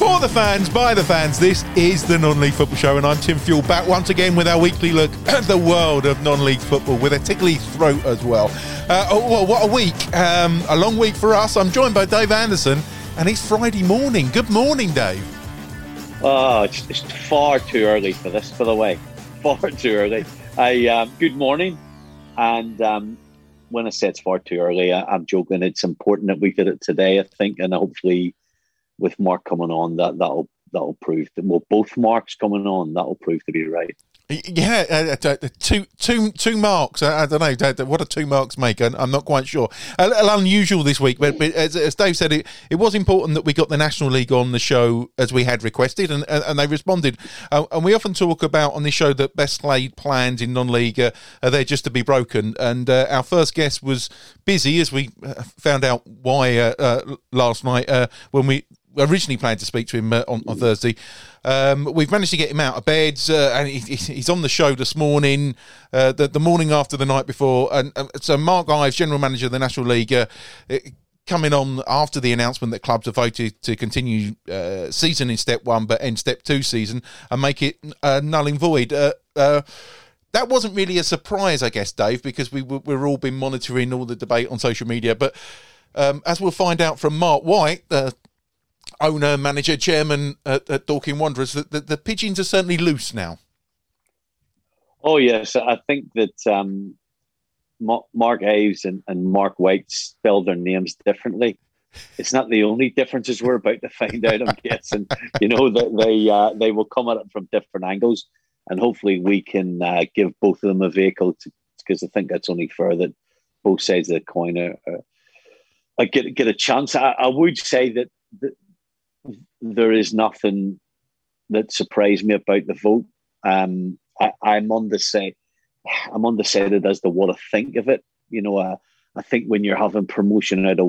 For the fans, by the fans, this is the Non-League Football Show, and I'm Tim Fuel, back once again with our weekly look at the world of non-league football, with a tickly throat as well. What a week. A long week for us. I'm joined by Dave Anderson, and it's Friday morning. Good morning, Dave. Oh, it's far too early for this, by the way. Far too early. Good morning. And when I say it's far too early, I'm joking. It's important that we did it today, I think, and hopefully with Mark coming on, that'll prove that. Well, both Marks coming on, that'll prove to be right. Yeah, two marks. I don't know what do 2 marks make. I'm not quite sure. Unusual this week, but as Dave said, it was important that we got the National League on the show as we had requested, and they responded. And we often talk about on this show that best laid plans in non-league are there just to be broken. And our first guest was busy, as we found out why last night when we originally planned to speak to him on Thursday. We've managed to get him out of bed, and he's on the show this morning, the morning after the night before. And so Mark Ives, General Manager of the National League, coming on after the announcement that clubs have voted to continue season in Step 1 but end Step 2 season and make it null and void. That wasn't really a surprise, I guess, Dave, because we've all been monitoring all the debate on social media. But as we'll find out from Mark White, owner, manager, chairman at Dorking Wanderers, that the pigeons are certainly loose now. Oh, yes. I think that Mark Ives and Mark White spell their names differently. It's not the only differences we're about to find out, I'm guessing. You know, that they will come at it from different angles, and hopefully we can give both of them a vehicle, because I think that's only fair that both sides of the coin are get a chance. I would say that there is nothing that surprised me about the vote. I'm undecided as to what I think of it. You know, I think when you're having promotion out of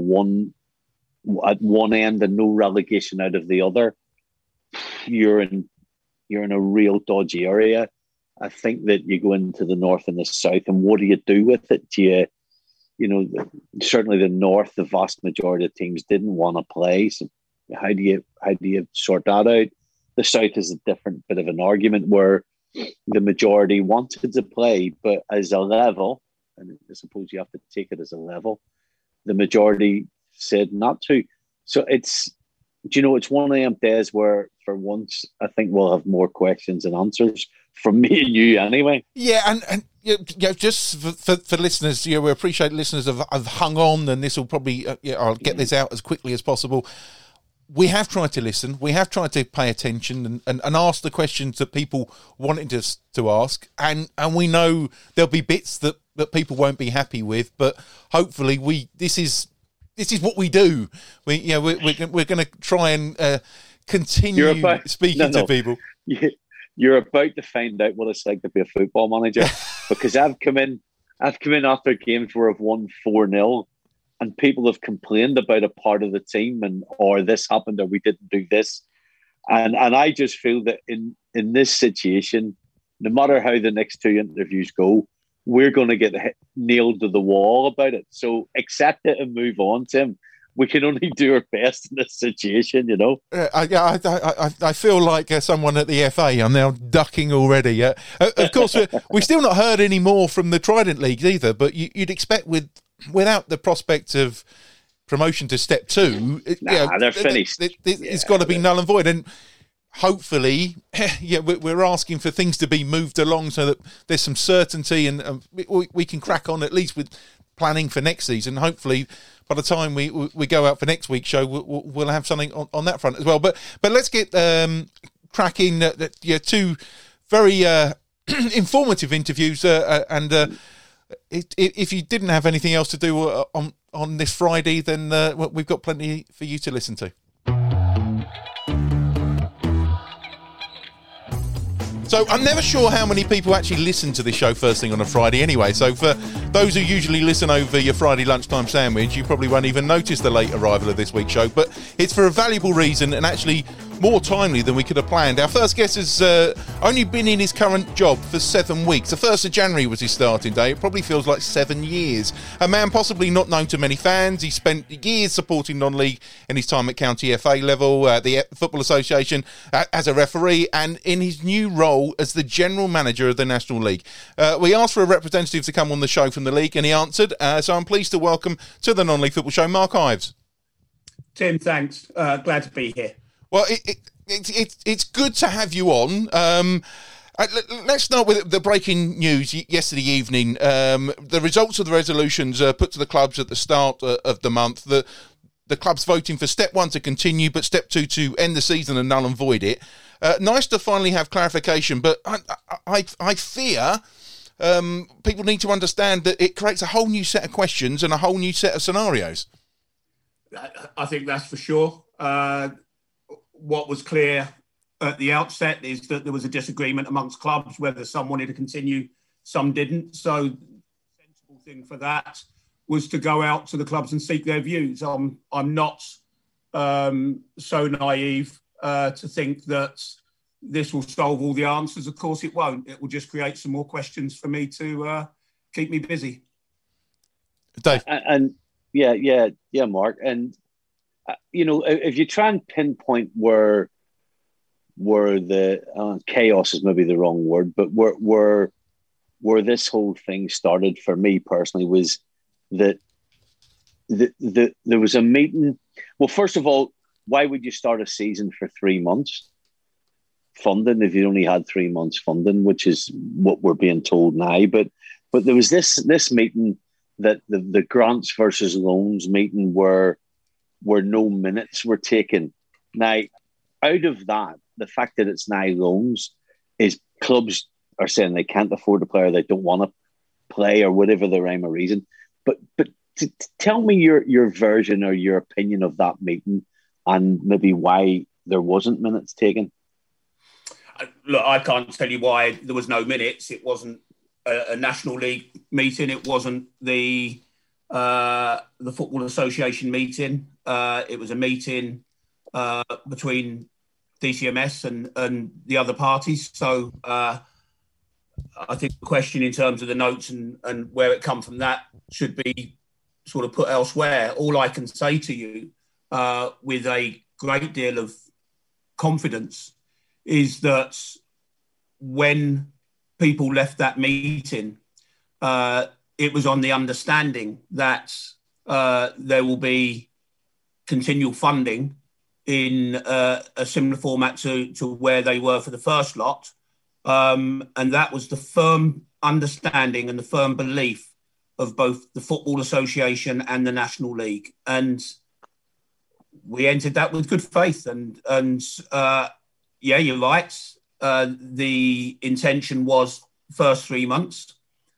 at one end and no relegation out of the other, you're in a real dodgy area. I think that you go into the north and the south, and what do you do with it? You know, certainly the north, the vast majority of teams didn't want to play. So how do you sort that out? The south is a different bit of an argument, where the majority wanted to play, but as a level, and I suppose you have to take it as a level, the majority said not to. So it's one of them days where, for once, I think we'll have more questions than answers from me and you anyway. Yeah, and just for listeners, we appreciate listeners have hung on, and this will probably, I'll get this out as quickly as possible. We have tried to listen. We have tried to pay attention and ask the questions that people wanted us to ask. And we know there'll be bits that people won't be happy with, but hopefully this is what we do. We're going to try and continue speaking to people. You're about to find out what it's like to be a football manager, because I've come in after games where I've won 4-0. And people have complained about a part of the team, or this happened, or we didn't do this. And I just feel that in this situation, no matter how the next 2 interviews go, we're going to get nailed to the wall about it. So accept it and move on, Tim. We can only do our best in this situation, you know. I feel like someone at the FA. I'm now ducking already. Of course, we've still not heard any more from the Trident Leagues either, but you'd expect without the prospect of promotion to Step 2, they're finished. It's got to be null and void, and hopefully, we're asking for things to be moved along so that there's some certainty, and we can crack on at least with planning for next season. Hopefully, by the time we go out for next week's show, we'll have something on that front as well. But let's get cracking. 2 very informative interviews, and. If you didn't have anything else to do on this Friday, then we've got plenty for you to listen to. So I'm never sure how many people actually listen to this show first thing on a Friday anyway. So for those who usually listen over your Friday lunchtime sandwich, you probably won't even notice the late arrival of this week's show. But it's for a valuable reason, and actually more timely than we could have planned. Our first guest has only been in his current job for 7 weeks. The 1st of January was his starting day. It probably feels like 7 years. A man possibly not known to many fans. He spent years supporting non-league in his time at County FA level, the Football Association, as a referee, and in his new role as the general manager of the National League. We asked for a representative to come on the show from the league, and he answered. So I'm pleased to welcome to the Non-League Football Show, Mark Ives. Tim, thanks. Glad to be here. Well, it's good to have you on. Let's start with the breaking news yesterday evening. The results of the resolutions put to the clubs at the start of the month. The clubs voting for step 1 to continue, but step 2 to end the season and null and void it. Nice to finally have clarification, but I fear people need to understand that it creates a whole new set of questions and a whole new set of scenarios. I think that's for sure. What was clear at the outset is that there was a disagreement amongst clubs whether some wanted to continue, some didn't. So the sensible thing for that was to go out to the clubs and seek their views. I'm not so naive to think that this will solve all the answers. Of course it won't. It will just create some more questions for me to keep me busy. Dave? And yeah, Mark. And if you try and pinpoint where the chaos is maybe the wrong word, but where this whole thing started for me personally was that there was a meeting. Well, first of all, why would you start a season for 3 months funding if you only had 3 months funding, which is what we're being told now? But there was this meeting that the grants versus loans meeting where no minutes were taken. Now, out of that, the fact that it's now loans is clubs are saying they can't afford a player, they don't want to play, or whatever the rhyme or reason. But tell me your version or your opinion of that meeting and maybe why there wasn't minutes taken. Look, I can't tell you why there was no minutes. It wasn't a National League meeting. It wasn't the Football Association meeting. It was a meeting between DCMS and the other parties. So I think the question in terms of the notes and where it come from, that should be sort of put elsewhere. All I can say to you with a great deal of confidence is that when people left that meeting, it was on the understanding that there will be continual funding in a similar format to where they were for the first lot. And that was the firm understanding and the firm belief of both the Football Association and the National League. And we entered that with good faith. And yeah, you're right. The intention was first 3 months.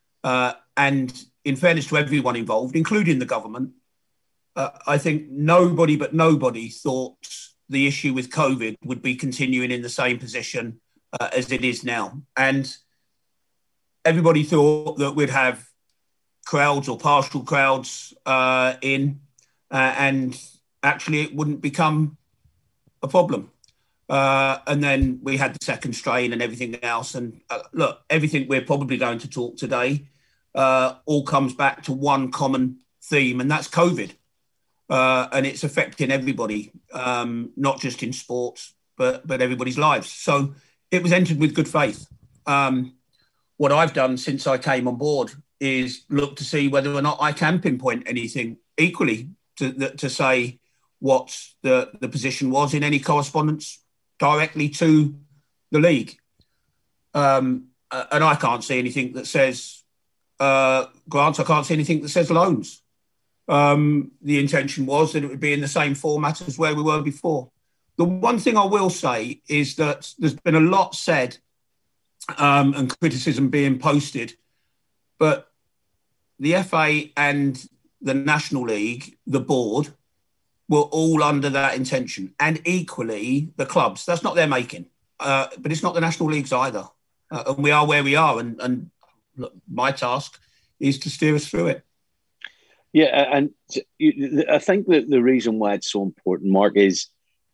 And in fairness to everyone involved, including the government, I think nobody thought the issue with COVID would be continuing in the same position as it is now. And everybody thought that we'd have crowds or partial crowds in, and actually it wouldn't become a problem. And then we had the second strain and everything else. And look, everything we're probably going to talk today all comes back to one common theme, and that's COVID. And it's affecting everybody, not just in sports, but everybody's lives. So it was entered with good faith. What I've done since I came on board is look to see whether or not I can pinpoint anything equally to say what the position was in any correspondence directly to the league. And I can't see anything that says grants. I can't see anything that says loans. The intention was that it would be in the same format as where we were before. The one thing I will say is that there's been a lot said and criticism being posted, but the FA and the National League, the board, were all under that intention, and equally the clubs. That's not their making, but it's not the National League's either. And we are where we are, and look, my task is to steer us through it. Yeah, and I think that the reason why it's so important, Mark, is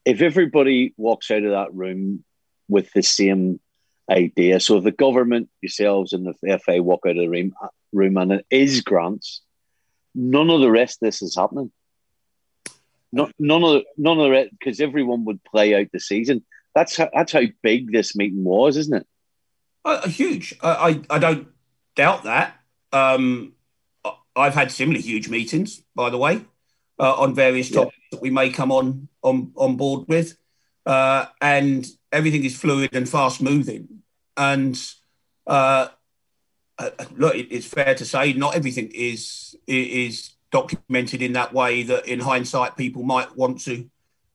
if everybody walks out of that room with the same idea, so if the government, yourselves, and the FA walk out of the room and it is grants, none of the rest of this is happening. None of the rest, because everyone would play out the season. That's how big this meeting was, isn't it? Huge. I don't doubt that. I've had similar huge meetings, by the way, on various topics that we may come on board with, and everything is fluid and fast moving. And look, it's fair to say not everything is documented in that way that, in hindsight, people might want to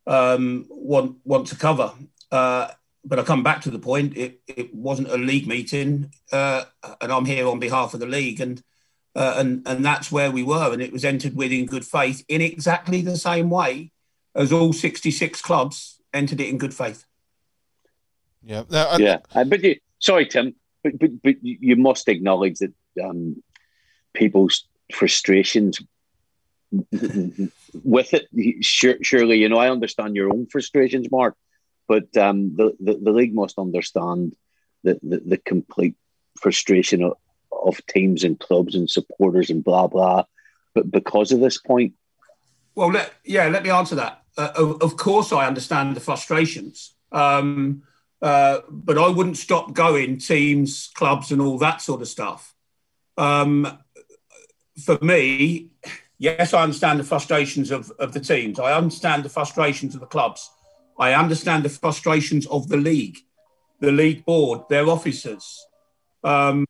cover. But I come back to the point: it wasn't a league meeting, and I'm here on behalf of the league, and that's where we were, and it was entered with in good faith, in exactly the same way as all 66 clubs entered it in good faith. Yeah, sorry, Tim, but you must acknowledge that people's frustrations with it. Surely, I understand your own frustrations, Mark, but the league must understand the complete frustration of teams and clubs and supporters and blah blah. But because of this point, well, let me answer that. Of course, I understand the frustrations, but I wouldn't stop going teams, clubs, and all that sort of stuff. For me, yes, I understand the frustrations of the teams. I understand the frustrations of the clubs. I understand the frustrations of the league board, their officers. And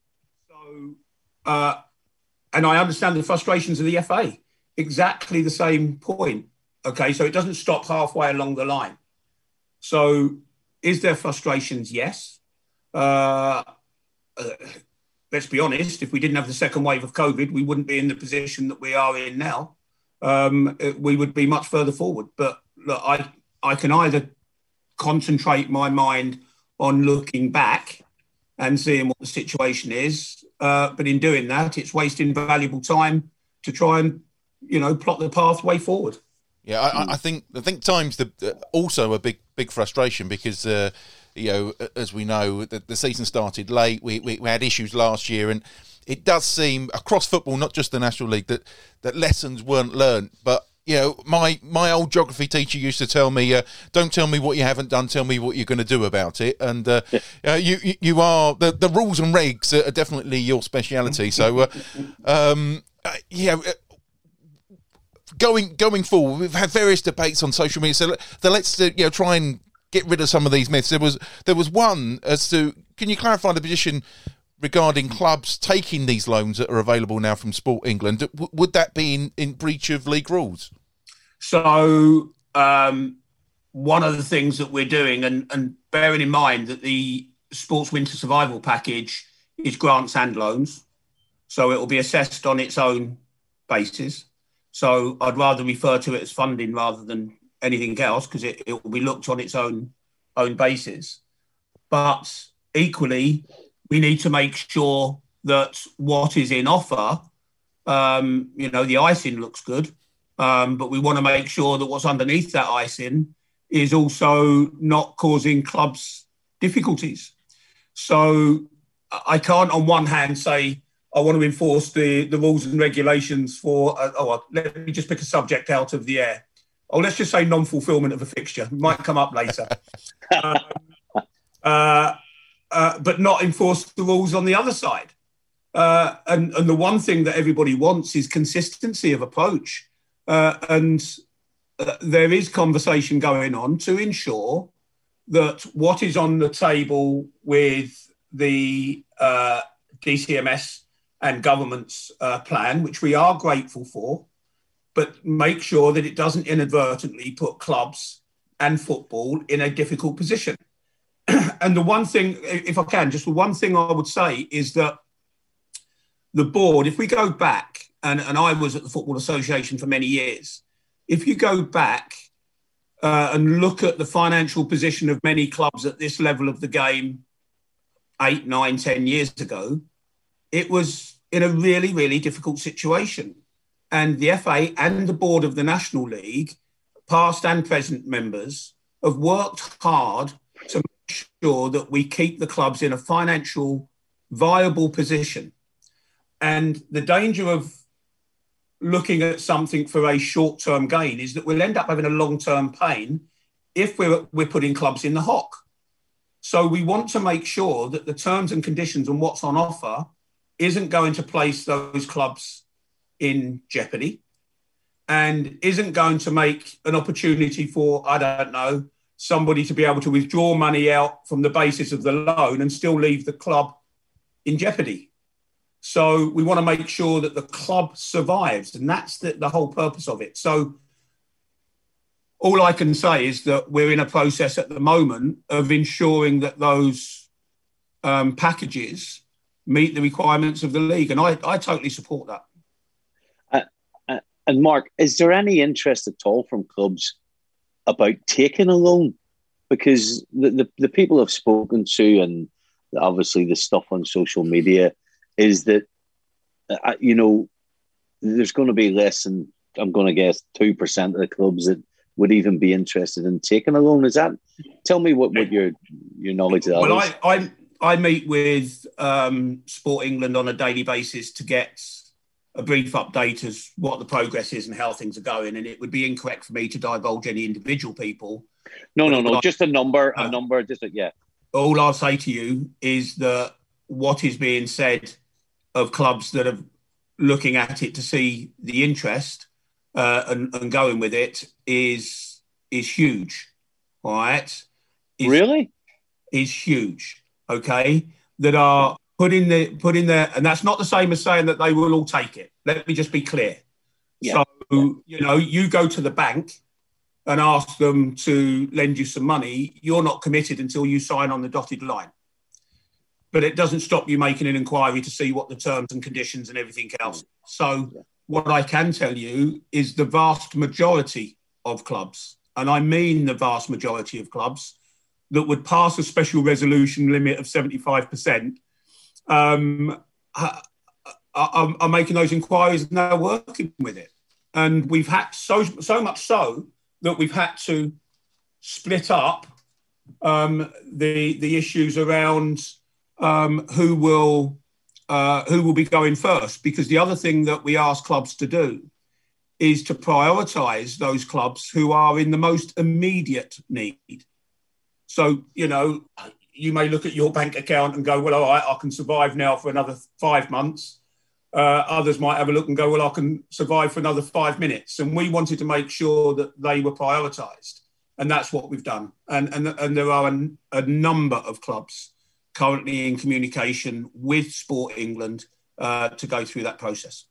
I understand the frustrations of the FA. Exactly the same point. Okay, so it doesn't stop halfway along the line. So is there frustrations? Yes. Let's be honest, if we didn't have the second wave of COVID, we wouldn't be in the position that we are in now. We would be much further forward. But look, I can either concentrate my mind on looking back and seeing what the situation is, but in doing that, it's wasting valuable time to try and, plot the pathway forward. Yeah, I think time's also a big frustration because as we know, the season started late. We had issues last year, and it does seem across football, not just the National League, that lessons weren't learned. But my old geography teacher used to tell me, "Don't tell me what you haven't done. Tell me what you're going to do about it." And you are the rules and regs are definitely your speciality. So Going forward, we've had various debates on social media. So let's try and get rid of some of these myths. There was one as to, can you clarify the position regarding clubs taking these loans that are available now from Sport England? Would that be in breach of league rules? So one of the things that we're doing, and bearing in mind that the Sports Winter Survival Package is grants and loans, so it will be assessed on its own basis. So I'd rather refer to it as funding rather than anything else, because it will be looked on its own basis. But equally, we need to make sure that what is in offer, the icing looks good, but we want to make sure that what's underneath that icing is also not causing clubs difficulties. So I can't, on one hand, say, I want to enforce the rules and regulations for, let me just pick a subject out of the air. Let's just say non-fulfillment of a fixture. It might come up later. But not enforce the rules on the other side. And the one thing that everybody wants is consistency of approach. And there is conversation going on to ensure that what is on the table with the DCMS and government's plan, which we are grateful for, but make sure that it doesn't inadvertently put clubs and football in a difficult position. And the one thing, if I can, just the one thing I would say is that the board, if we go back, and I was at the Football Association for many years, if you go back and look at the financial position of many clubs at this level of the game 8, 9, 10 years ago, it was in a really, really difficult situation. And the FA and the board of the National League, past and present members, have worked hard to make sure that we keep the clubs in a financial viable position. And the danger of looking at something for a short-term gain is that we'll end up having a long-term pain if we're putting clubs in the hock. So we want to make sure that the terms and conditions and what's on offer isn't going to place those clubs in jeopardy and isn't going to make an opportunity for, I don't know, somebody to be able to withdraw money out from the basis of the loan and still leave the club in jeopardy. So we want to make sure that the club survives, and that's the whole purpose of it. So all I can say is that we're in a process at the moment of ensuring that those packages meet the requirements of the league, and I totally support that. And Mark, is there any interest at all from clubs about taking a loan? Because the people I've spoken to, and obviously the stuff on social media, is that, there's going to be less than, I'm going to guess, 2% of the clubs that would even be interested in taking a loan. Is that? Tell me what your knowledge of that is. Well, I meet with Sport England on a daily basis to get a brief update as what the progress is and how things are going. And it would be incorrect for me to divulge any individual people. No. Just a number, yeah. All I'll say to you is that what is being said of clubs that are looking at it to see the interest and going with it is huge. All right. Really? Is huge. Okay. That are put in there, and that's not the same as saying that they will all take it. Let me just be clear. Yeah. So, you go to the bank and ask them to lend you some money, you're not committed until you sign on the dotted line. But it doesn't stop you making an inquiry to see what the terms and conditions and everything else. So what I can tell you is the vast majority of clubs, and I mean the vast majority of clubs, that would pass a special resolution limit of 75%, are making those inquiries and they're working with it. And we've had so much so that we've had to split up the issues around who will be going first. Because the other thing that we ask clubs to do is to prioritise those clubs who are in the most immediate need. So, you may look at your bank account and go, well, all right, I can survive now for another 5 months. Others might have a look and go, well, I can survive for another 5 minutes. And we wanted to make sure that they were prioritised. And that's what we've done. And there are a number of clubs currently in communication with Sport England to go through that process.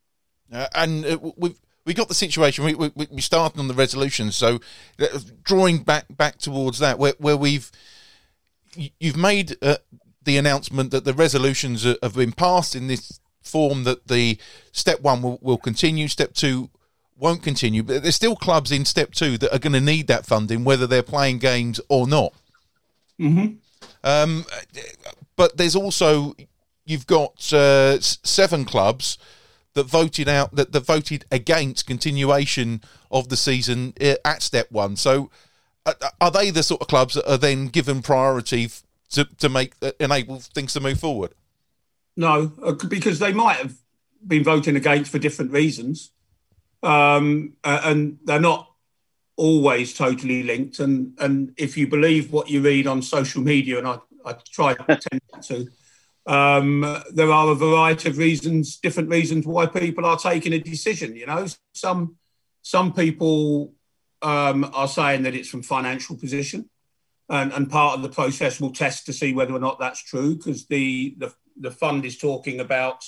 We got the situation. We started on the resolutions, so drawing back towards that, where you've made the announcement that the resolutions have been passed in this form, that the step one will continue, step two won't continue, but there's still clubs in step two that are going to need that funding, whether they're playing games or not. Mm-hmm. But there's also, you've got 7 clubs that voted against continuation of the season at step one. So are they the sort of clubs that are then given priority to enable things to move forward? No, because they might have been voting against for different reasons. And they're not always totally linked. And if you believe what you read on social media, and I try to tend to, there are a variety of reasons, different reasons why people are taking a decision. Some people are saying that it's from financial position, and part of the process will test to see whether or not that's true, because the fund is talking about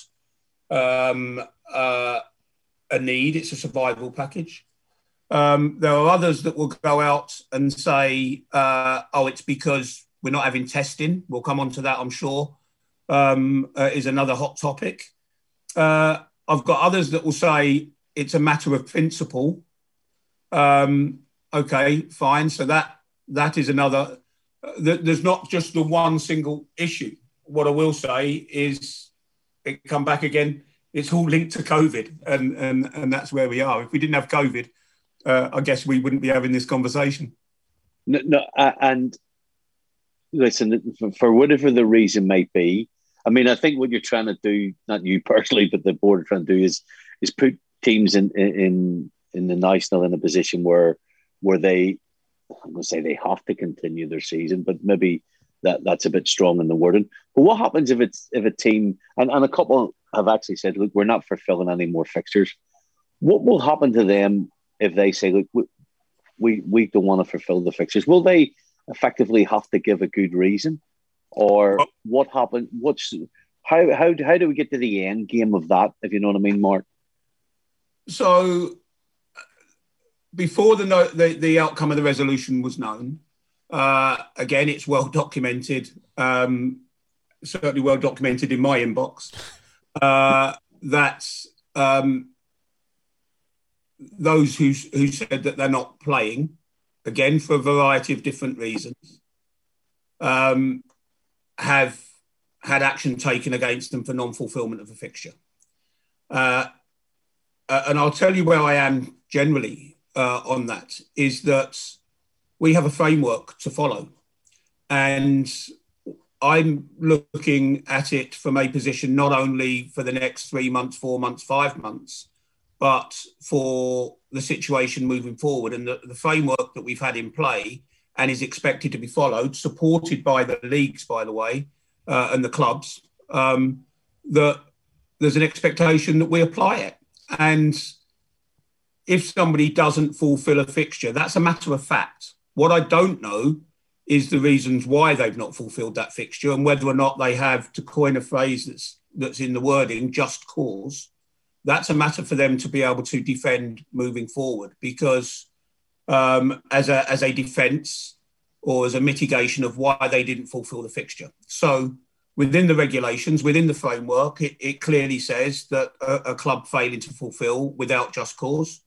a need. It's a survival package. There are others that will go out and say, it's because we're not having testing. We'll come on to that, I'm sure, is another hot topic. I've got others that will say it's a matter of principle. Okay, fine. So that is another. There's not just the one single issue. What I will say is, it come back again, it's all linked to COVID, and that's where we are. If we didn't have COVID, I guess we wouldn't be having this conversation. No, and listen, for whatever the reason might be, I mean, I think what you're trying to do, not you personally, but the board are trying to do is put teams in the national in a position where they, I'm going to say they have to continue their season, but maybe that's a bit strong in the wording. But what happens if a team, and a couple have actually said, look, we're not fulfilling any more fixtures. What will happen to them if they say, look, we don't want to fulfill the fixtures? Will they effectively have to give a good reason? Or what happened? How do we get to the end game of that, if you know what I mean, Mark? So before the outcome of the resolution was known, again, it's well documented, certainly well documented in my inbox, that those who said that they're not playing, again, for a variety of different reasons, have had action taken against them for non-fulfilment of a fixture. And I'll tell you where I am generally on that, is that we have a framework to follow. And I'm looking at it from a position not only for the next 3 months, 4 months, 5 months, but for the situation moving forward. And the framework that we've had in play and is expected to be followed, supported by the leagues, by the way, and the clubs, that there's an expectation that we apply it. And if somebody doesn't fulfil a fixture, that's a matter of fact. What I don't know is the reasons why they've not fulfilled that fixture, and whether or not they have, to coin a phrase that's in the wording, just cause. That's a matter for them to be able to defend moving forward, because as a defence or as a mitigation of why they didn't fulfil the fixture. So within the regulations, within the framework, it clearly says that a club failing to fulfil without just cause.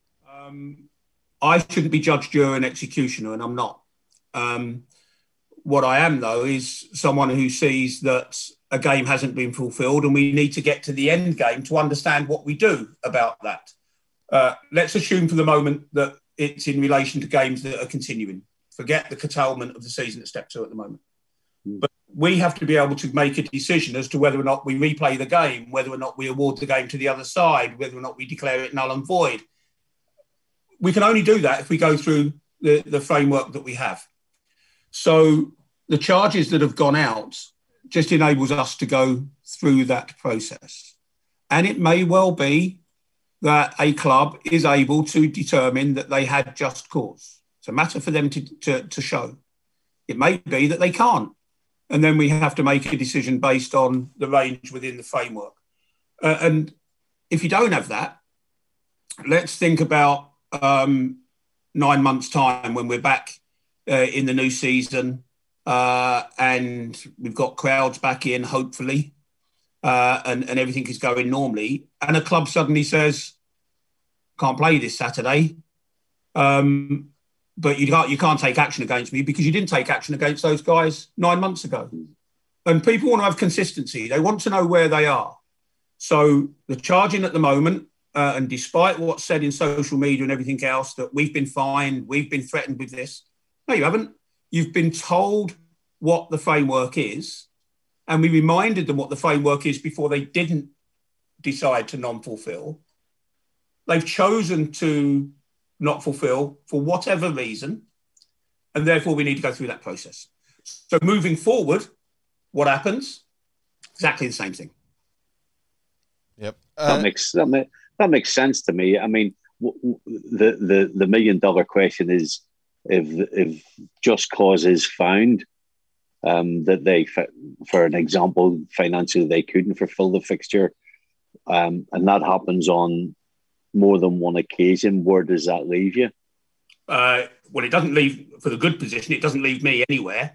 I shouldn't be judge, juror and executioner, and I'm not. What I am, though, is someone who sees that a game hasn't been fulfilled and we need to get to the end game to understand what we do about that. Let's assume for the moment that it's in relation to games that are continuing. Forget the curtailment of the season at Step 2 at the moment. But we have to be able to make a decision as to whether or not we replay the game, whether or not we award the game to the other side, whether or not we declare it null and void. We can only do that if we go through the framework that we have. So the charges that have gone out just enables us to go through that process. And it may well be that a club is able to determine that they had just cause. It's a matter for them to show. It may be that they can't. And then we have to make a decision based on the range within the framework. And if you don't have that, let's think about 9 months' time when we're back in the new season and we've got crowds back in, hopefully, and everything is going normally. And a club suddenly says, can't play this Saturday, but you can't take action against me because you didn't take action against those guys 9 months ago. And people want to have consistency. They want to know where they are. So the charging at the moment, and despite what's said in social media and everything else, that we've been fined, we've been threatened with this. No, you haven't. You've been told what the framework is, and we reminded them what the framework is before they didn't decide to non-fulfill. They've chosen to not fulfill for whatever reason, and therefore we need to go through that process. So moving forward, what happens? Exactly the same thing. Yep. That makes sense to me. I mean, the $1 million question is if just cause is found, that they, for an example, financially they couldn't fulfill the fixture, and that happens on more than one occasion, where does that leave you? Well, it doesn't leave for the good position. It doesn't leave me anywhere,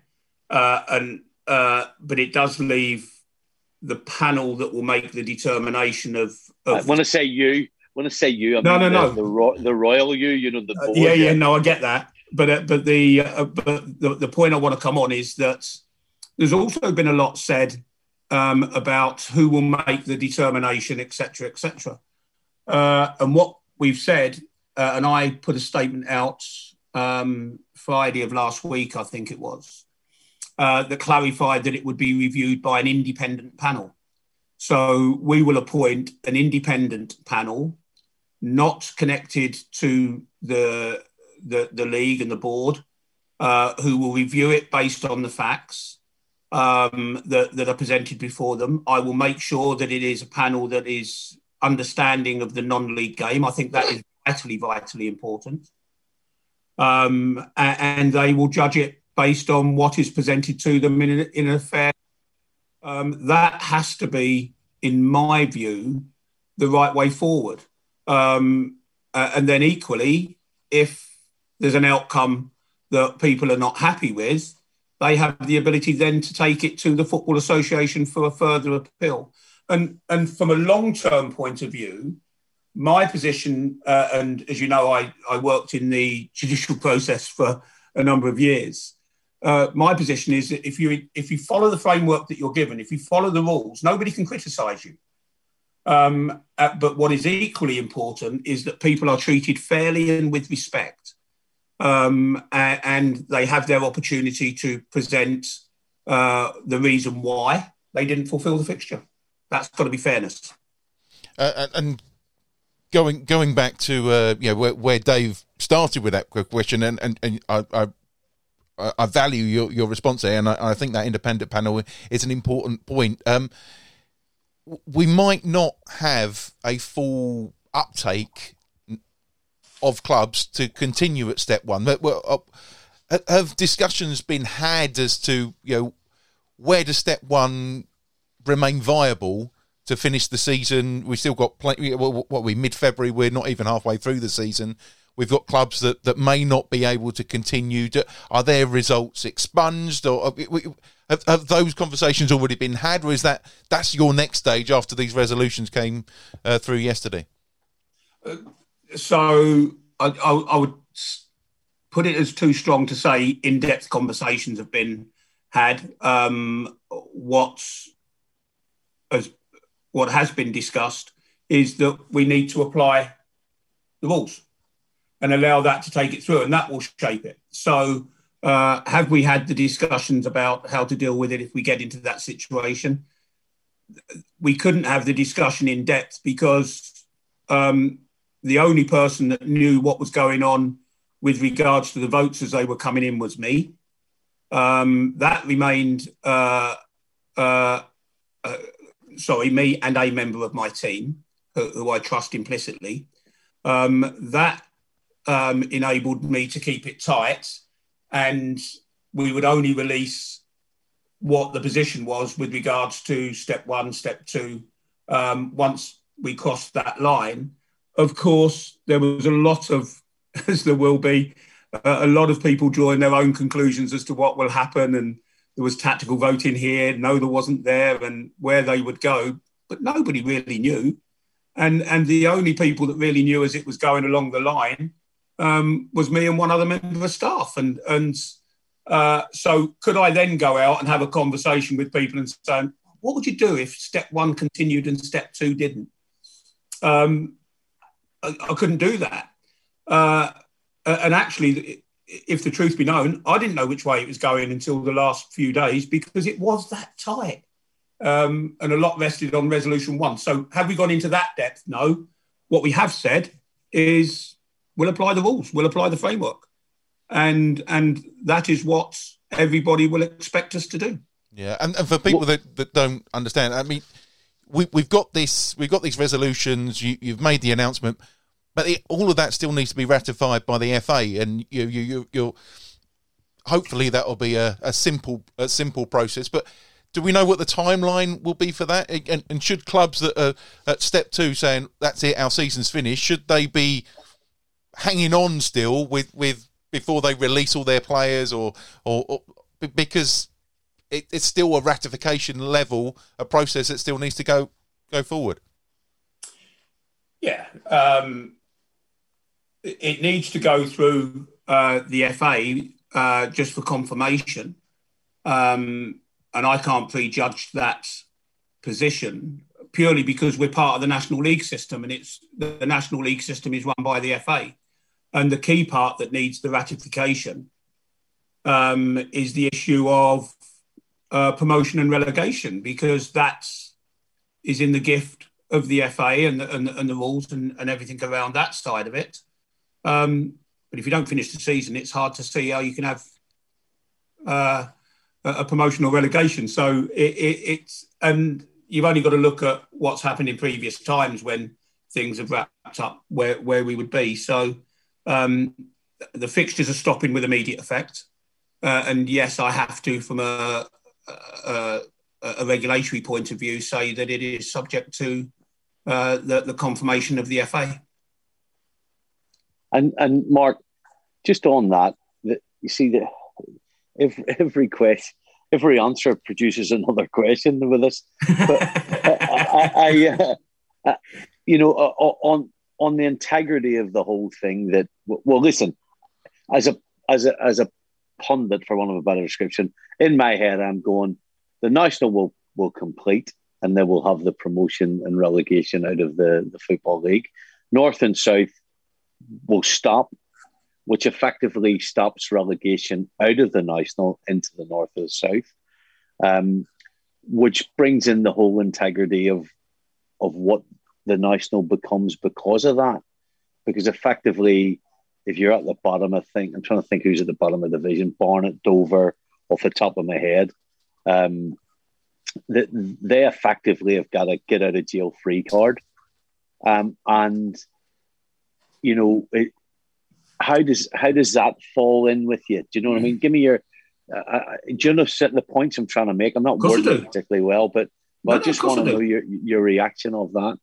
but it does leave the panel that will make the determination of. When I say you, I mean no. The royal you, you know, the board. Yeah, no, I get that. But the point I want to come on is that there's also been a lot said about who will make the determination, etc., etc. And what we've said, and I put a statement out Friday of last week, I think it was, that clarified that it would be reviewed by an independent panel. So we will appoint an independent panel, not connected to the league and the board, who will review it based on the facts that are presented before them. I will make sure that it is a panel that is understanding of the non-league game. I think that is vitally important. And they will judge it based on what is presented to them in a fair. That has to be, in my view, the right way forward. And then equally, if there's an outcome that people are not happy with, they have the ability then to take it to the Football Association for a further appeal. And from a long-term point of view, my position, and as you know, I worked in the judicial process for a number of years. My position is that if you follow the framework that you're given, if you follow the rules, nobody can criticise you. But what is equally important is that people are treated fairly and with respect. And they have their opportunity to present the reason why they didn't fulfil the fixture. That's got to be fairness. And going back to where Dave started with that question, and I value your response there, and I think that independent panel is an important point. We might not have a full uptake of clubs to continue at step one. Have discussions been had as to where does step one remain viable to finish the season? We still got plenty. Mid-February? We're not even halfway through the season. We've got clubs that may not be able to continue. Are their results expunged, or have those conversations already been had, or is that's your next stage after these resolutions came through yesterday? So I would put it as too strong to say in-depth conversations have been had. What has been discussed is that we need to apply the rules and allow that to take it through, and that will shape it. So have we had the discussions about how to deal with it if we get into that situation? We couldn't have the discussion in depth because the only person that knew what was going on with regards to the votes as they were coming in was me. That remained, me and a member of my team, who I trust implicitly. That enabled me to keep it tight, and we would only release what the position was with regards to step one, step two, once we crossed that line. Of course, there was a lot of, as there will be, a lot of people drawing their own conclusions as to what will happen, and there was tactical voting here, no, there wasn't there, and where they would go, but nobody really knew. And the only people that really knew as it was going along the line was me and one other member of staff. And so could I then go out and have a conversation with people and say, what would you do if step one continued and step two didn't? I couldn't do that. And actually, if the truth be known, I didn't know which way it was going until the last few days because it was that tight. And a lot rested on resolution one. So have we gone into that depth? No. What we have said is we'll apply the rules, we'll apply the framework. And that is what everybody will expect us to do. Yeah, and for people that don't understand, I mean, we've got these resolutions. You've made the announcement, but all of that still needs to be ratified by the FA, and you're hopefully that will be a simple process. But do we know what the timeline will be for that? And should clubs that are at step two saying that's it, our season's finished, should they be hanging on still with before they release all their players, or because it's still a ratification level, a process that still needs to go forward? Yeah, it needs to go through the FA just for confirmation, and I can't prejudge that position purely because we're part of the National League system, and the National League system is run by the FA. And the key part that needs the ratification is the issue of promotion and relegation, because is in the gift of the FA and the rules and everything around that side of it. But if you don't finish the season, it's hard to see how you can have a promotion or relegation. So and you've only got to look at what's happened in previous times when things have wrapped up where we would be. So the fixtures are stopping with immediate effect. And yes, I have to, from a regulatory point of view, say that it is subject to the confirmation of the FA. And Mark, just on that, you see that every answer produces another question with us. But on the integrity of the whole thing, that, well, listen, as a pundit, for want of a better description, in my head, I'm going, the National will complete, and they will have the promotion and relegation out of the Football League. North and South will stop, which effectively stops relegation out of the National into the North or the South, which brings in the whole integrity of what the National becomes because of that. Because effectively, if you're at the bottom, I'm trying to think who's at the bottom of the division, Barnet, Dover, off the top of my head, they effectively have got a get out of jail free card. And you know, how does that fall in with you? Do you know what I mean? Give me your do you know the points I'm trying to make? I'm not wording it particularly well, but I just want to know your reaction of that.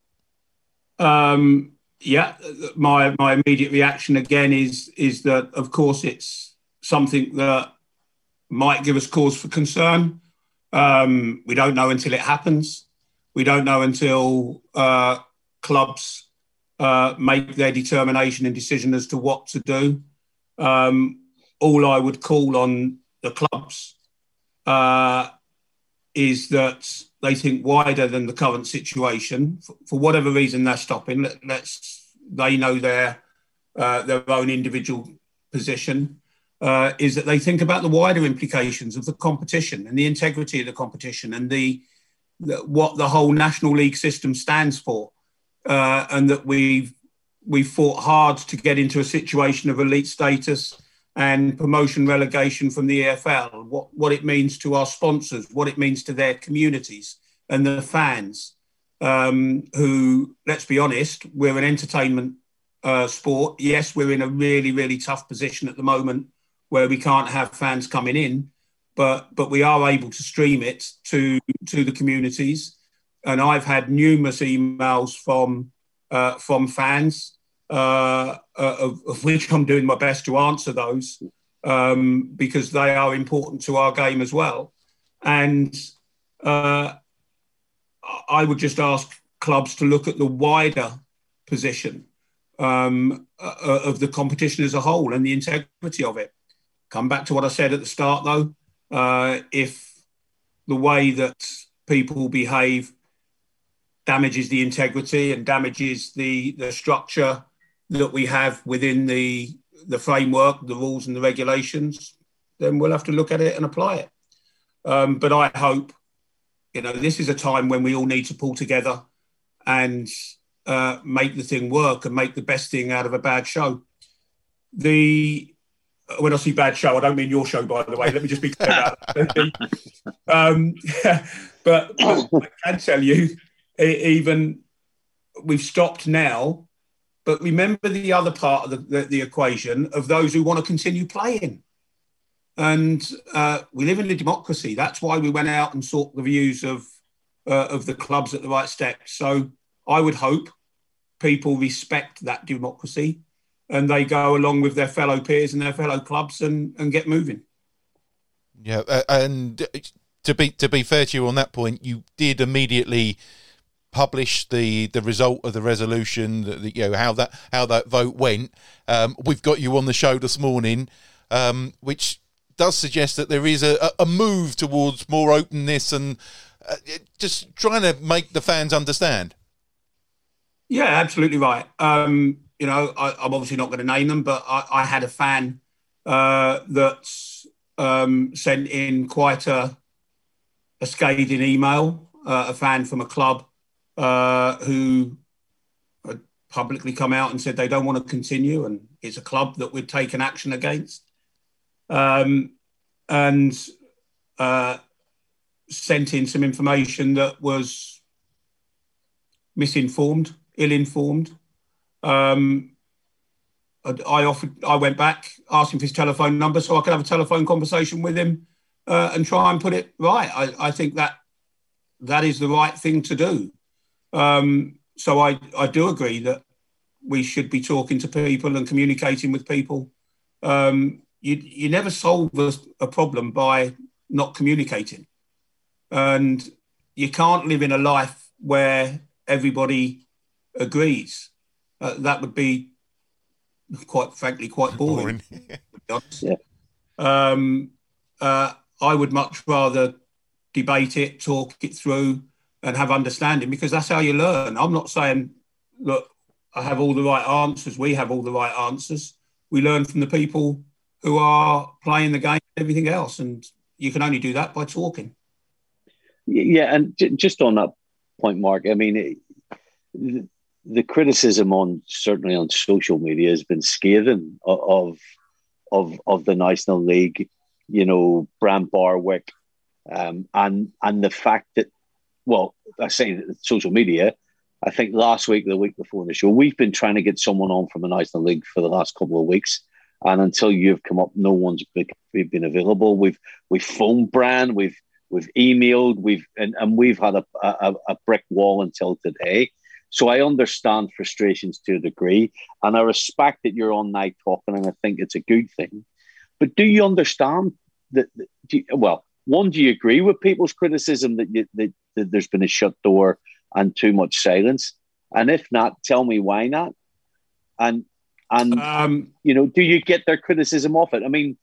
Yeah, my immediate reaction again is that, of course, it's something that might give us cause for concern. We don't know until it happens. We don't know until clubs make their determination and decision as to what to do. All I would call on the clubs is that they think wider than the current situation. For whatever reason they're stopping, they know their own individual position, is that they think about the wider implications of the competition and the integrity of the competition and what the whole National League system stands for. And that we've fought hard to get into a situation of elite status and promotion relegation from the EFL, what it means to our sponsors, what it means to their communities and the fans, who, let's be honest, we're an entertainment sport. Yes, we're in a really, really tough position at the moment where we can't have fans coming in, but we are able to stream it to the communities. And I've had numerous emails from fans, of which I'm doing my best to answer those, because they are important to our game as well. And I would just ask clubs to look at the wider position of the competition as a whole and the integrity of it. Come back to what I said at the start, though. If the way that people behave damages the integrity and damages the structure that we have within the framework, the rules and the regulations, then we'll have to look at it and apply it. But I hope, this is a time when we all need to pull together and make the thing work and make the best thing out of a bad show. When I say bad show, I don't mean your show, by the way. Let me just be clear about that. But I can tell you, even we've stopped now, but remember the other part of the equation of those who want to continue playing. And we live in a democracy. That's why we went out and sought the views of the clubs at the right steps. So I would hope people respect that democracy and they go along with their fellow peers and their fellow clubs and get moving. Yeah, and to be fair to you on that point, you did immediately publish the result of the resolution, how that vote went. We've got you on the show this morning, which does suggest that there is a move towards more openness and just trying to make the fans understand. Yeah, absolutely right. I'm obviously not going to name them, but I had a fan that sent in quite a scathing email, a fan from a club who had publicly come out and said they don't want to continue, and it's a club that we'd taken action against, and sent in some information that was misinformed, ill-informed. I went back, asked him for his telephone number so I could have a telephone conversation with him and try and put it right. I think that is the right thing to do. So I do agree that we should be talking to people and communicating with people. You never solve a problem by not communicating. And you can't live in a life where everybody agrees. That would be, quite frankly, quite boring. Yeah. I would much rather debate it, talk it through, and have understanding, because that's how you learn. I'm not saying, look, I have all the right answers. We have all the right answers. We learn from the people who are playing the game and everything else. And you can only do that by talking. Yeah, and just on that point, Mark, I mean, the criticism certainly on social media has been scathing of the National League, Brant Barwick, and the fact that, well, I say social media. I think last week, the week before the show, we've been trying to get someone on from the National League for the last couple of weeks, and until you've come up, no one's been available. We've phoned Brant, we've emailed, we've had a brick wall until today. So I understand frustrations to a degree, and I respect that you're on night talking, and I think it's a good thing. But do you understand that? One, do you agree with people's criticism that there's been a shut door and too much silence? And if not, tell me why not. And do you get their criticism off it? I mean,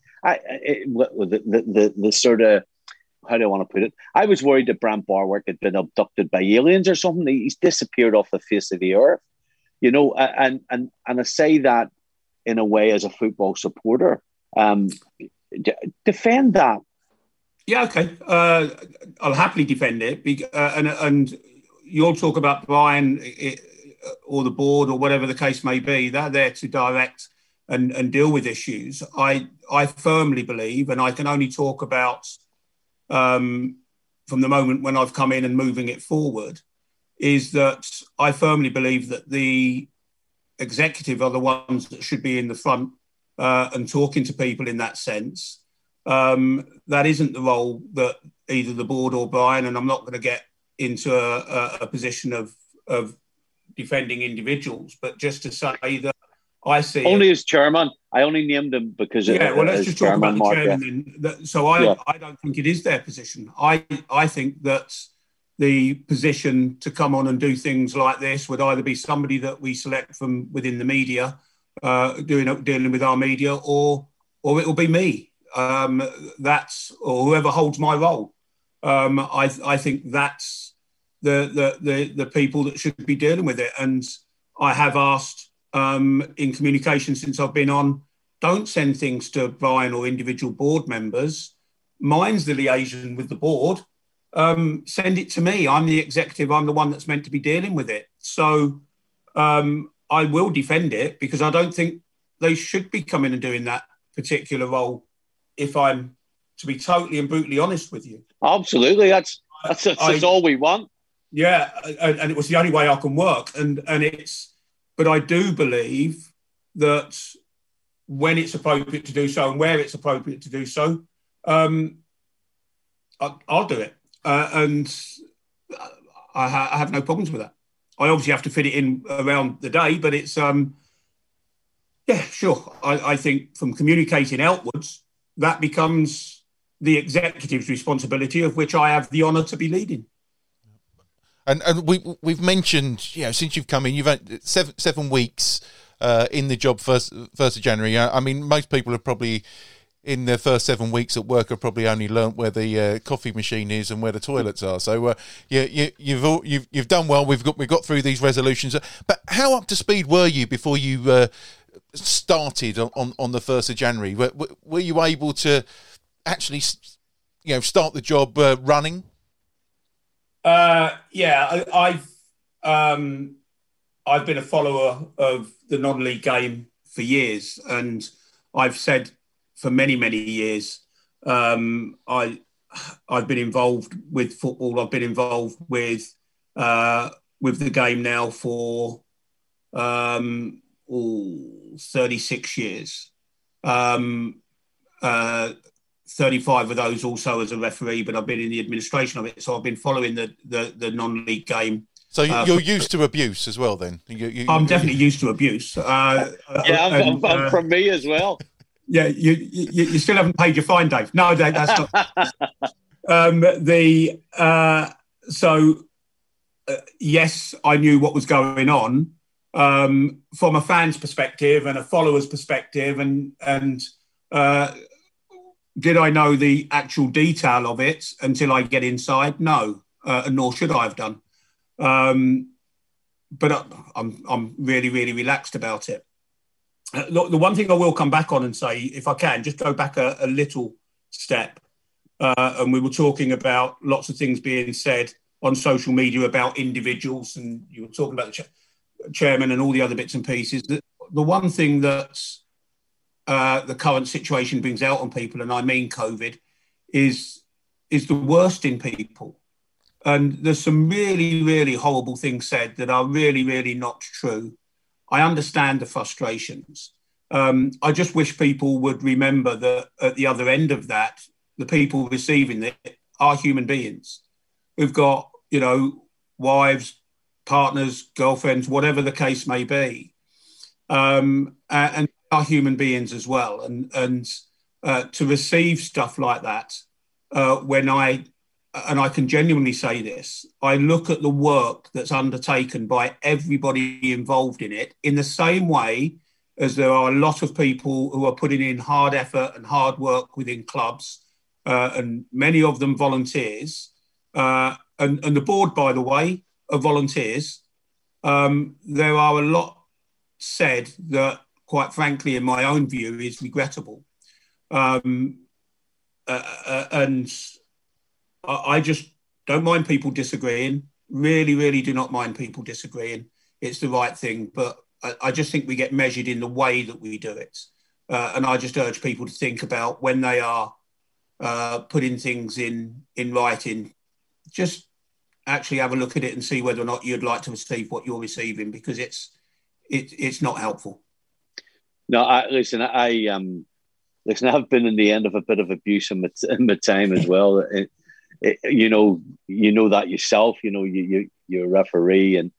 the sort of, how do I want to put it? I was worried that Brant Barwick had been abducted by aliens or something. He's disappeared off the face of the earth, and I say that in a way as a football supporter. Defend that. Yeah, okay. I'll happily defend it. And you'll talk about Brian or the board or whatever the case may be. They're there to direct and deal with issues. I firmly believe, and I can only talk about from the moment when I've come in and moving it forward, is that I firmly believe that the executive are the ones that should be in the front and talking to people in that sense. That isn't the role that either the board or Brian, and I'm not going to get into a position of defending individuals, but just to say that I see only as chairman. I only named him because let's just talk about the chairman then. So I don't think it is their position. I think that the position to come on and do things like this would either be somebody that we select from within the media, dealing with our media, or it will be me. That's, or whoever holds my role. I think that's the people that should be dealing with it. And I have asked in communication since I've been on, don't send things to Brian or individual board members. Mine's the liaison with the board. Send it to me. I'm the executive. I'm the one that's meant to be dealing with it. So I will defend it, because I don't think they should be coming and doing that particular role, if I'm to be totally and brutally honest with you. Absolutely. That's all we want. Yeah, and it was the only way I can work. But I do believe that when it's appropriate to do so and where it's appropriate to do so, I'll do it. And I have no problems with that. I obviously have to fit it in around the day, but it's, sure. I think from communicating outwards, that becomes the executive's responsibility, of which I have the honour to be leading. And we've mentioned, since you've come in, you've had 7 weeks in the job, 1st of January. I mean, most people have probably in their first 7 weeks at work have probably only learnt where the coffee machine is and where the toilets are. So you've done well. We've got through these resolutions. But how up to speed were you before you started on the 1st of January? Were you able to actually start the job running? I've been a follower of the non-league game for years, and I've said for many, many years, I've been involved with football. I've been involved with the game now for 36 years. 35 of those also as a referee, but I've been in the administration of it. So I've been following the non-league game. So you're used to abuse as well, then? I'm definitely used to abuse. From me as well. Yeah, you still haven't paid your fine, Dave. No, Dave, that's not. Yes, I knew what was going on from a fan's perspective and a follower's perspective, and did I know the actual detail of it until I get inside? No, nor should I have done. But I'm really, really relaxed about it. The one thing I will come back on and say, if I can, just go back a little step. And we were talking about lots of things being said on social media about individuals, and you were talking about the chairman and all the other bits and pieces. The one thing that the current situation brings out on people, and I mean COVID, is the worst in people. And there's some really, really horrible things said that are really, really not true. I understand the frustrations. I just wish people would remember that at the other end of that, the people receiving it are human beings who've got, wives, partners, girlfriends, whatever the case may be, and are human beings as well. And to receive stuff like that, when I can genuinely say this, I look at the work that's undertaken by everybody involved in it in the same way as there are a lot of people who are putting in hard effort and hard work within clubs, and many of them volunteers. And the board, by the way, are volunteers. There are a lot said that, quite frankly, in my own view, is regrettable. And I just don't mind people disagreeing. Really, really do not mind people disagreeing. It's the right thing. But I just think we get measured in the way that we do it. And I just urge people to think about when they are putting things in writing, just actually have a look at it and see whether or not you'd like to receive what you're receiving, because it's not helpful. No, listen, I've been in the end of a bit of abuse in my time as well. You know that yourself. You're a referee, and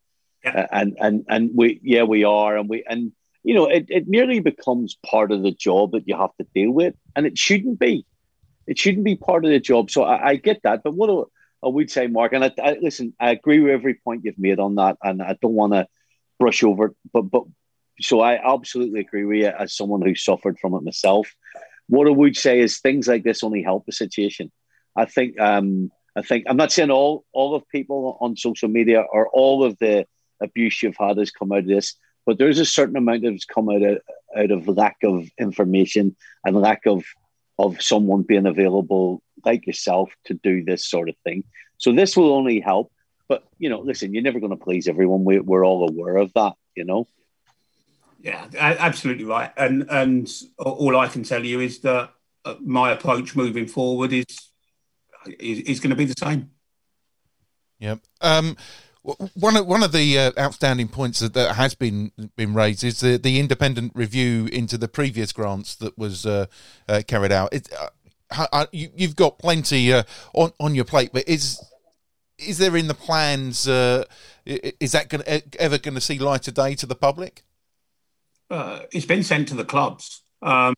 we are, and it nearly becomes part of the job that you have to deal with, and it shouldn't be. It shouldn't be part of the job. So I get that, but what I would say, Mark, and I listen, I agree with every point you've made on that, and I don't want to brush over it, but so I absolutely agree with you as someone who suffered from it myself. What I would say is things like this only help the situation. I think I'm not saying all of people on social media or all of the abuse you've had has come out of this, but there's a certain amount that's come out of lack of information and lack of someone being available like yourself to do this sort of thing. So this will only help. But, listen, you're never going to please everyone. We're all aware of that, Yeah, absolutely right. And all I can tell you is that my approach moving forward is going to be the same. Yep. One of the outstanding points that has been raised is the independent review into the previous grants that was carried out. You've got plenty on your plate, but is there in the plans? Is that ever going to see light of day to the public? It's been sent to the clubs. I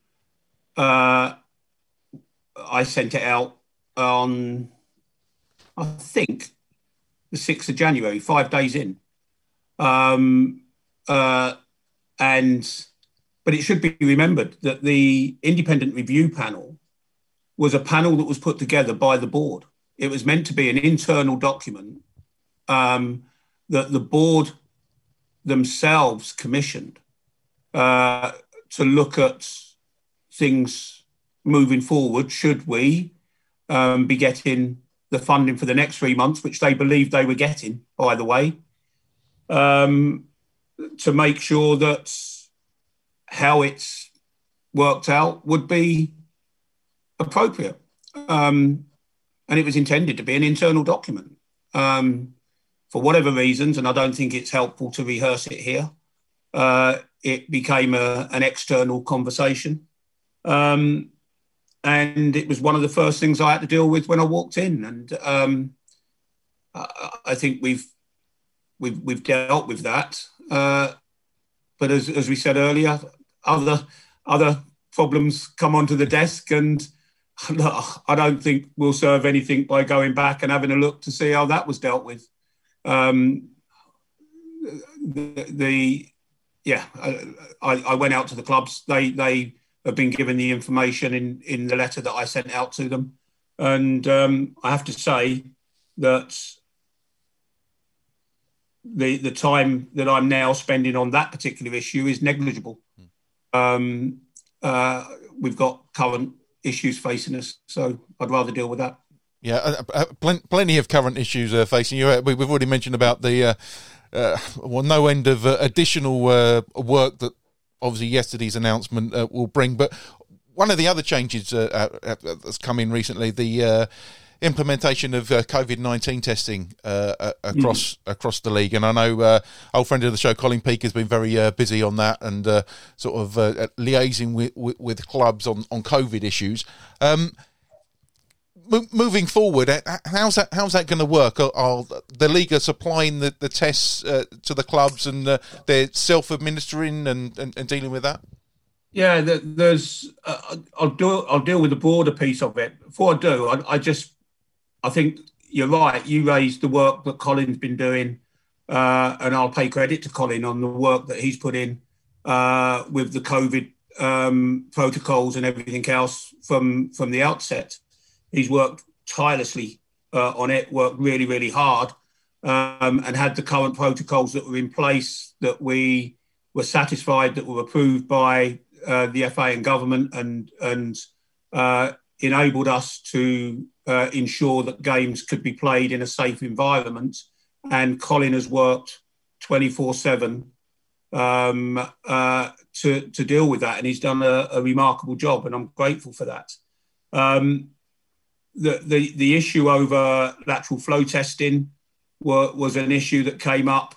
sent it out on, I think, the 6th of January, 5 days in. And But it should be remembered that the independent review panel was a panel that was put together by the board. It was meant to be an internal document that the board themselves commissioned to look at things moving forward. Should we be getting the funding for the next 3 months, which they believed they were getting, by the way, to make sure that how it's worked out would be appropriate. And it was intended to be an internal document. For whatever reasons, and I don't think it's helpful to rehearse it here, it became an external conversation. And it was one of the first things I had to deal with when I walked in. And I think we've dealt with that. But as we said earlier, other problems come onto the desk, and I don't think we'll serve anything by going back and having a look to see how that was dealt with. I went out to the clubs. They have been given the information in the letter that I sent out to them, and I have to say that the time that I'm now spending on that particular issue is negligible. We've got current issues facing us, so I'd rather deal with that. Yeah, plenty of current issues facing you. We've already mentioned about the no end of additional work that obviously yesterday's announcement will bring. But one of the other changes that's come in recently, the implementation of COVID-19 testing across the league. And I know old friend of the show, Colin Peake, has been very busy on that and sort of liaising with clubs on COVID issues. Moving forward, how's that going to work? Are the league supplying the tests to the clubs, and they're self-administering and dealing with that? Yeah, there's. I'll deal with the broader piece of it. Before I do, I think you're right. You raised the work that Colin's been doing, and I'll pay credit to Colin on the work that he's put in with the COVID protocols and everything else from the outset. He's worked tirelessly on it, worked really, really hard, and had the current protocols that were in place that we were satisfied that were approved by the FA and government and enabled us to ensure that games could be played in a safe environment. And Colin has worked 24/7 to deal with that, and he's done a remarkable job, and I'm grateful for that. The issue over lateral flow testing was an issue that came up.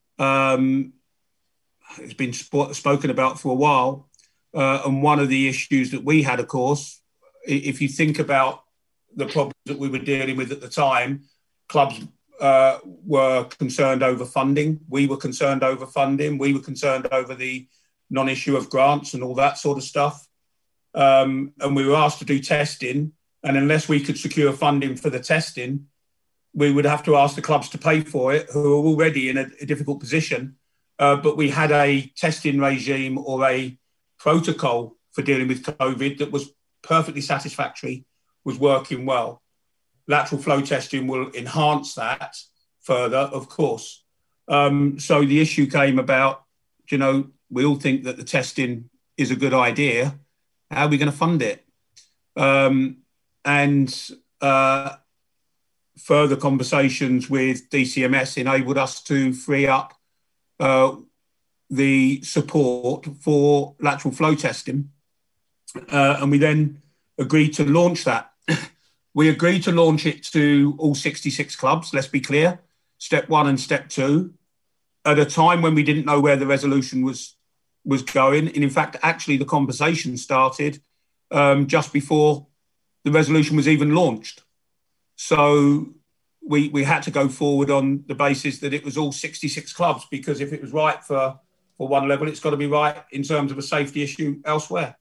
It's been spoken about for a while. And one of the issues that we had, of course, if you think about the problems that we were dealing with at the time, clubs were concerned over funding. We were concerned over funding. We were concerned over the non-issue of grants and all that sort of stuff. And we were asked to do testing. And unless we could secure funding for the testing, we would have to ask the clubs to pay for it, who are already in a difficult position. But we had a testing regime or a protocol for dealing with COVID that was perfectly satisfactory, was working well. Lateral flow testing will enhance that further, of course. So the issue came about, we all think that the testing is a good idea. How are we going to fund it? And further conversations with DCMS enabled us to free up the support for lateral flow testing. And we then agreed to launch that. We agreed to launch it to all 66 clubs, let's be clear, step 1 and step 2, at a time when we didn't know where the resolution was going. And in fact, actually the conversation started just before the resolution was even launched. So we had to go forward on the basis that it was all 66 clubs, because if it was right for one level, it's got to be right in terms of a safety issue elsewhere.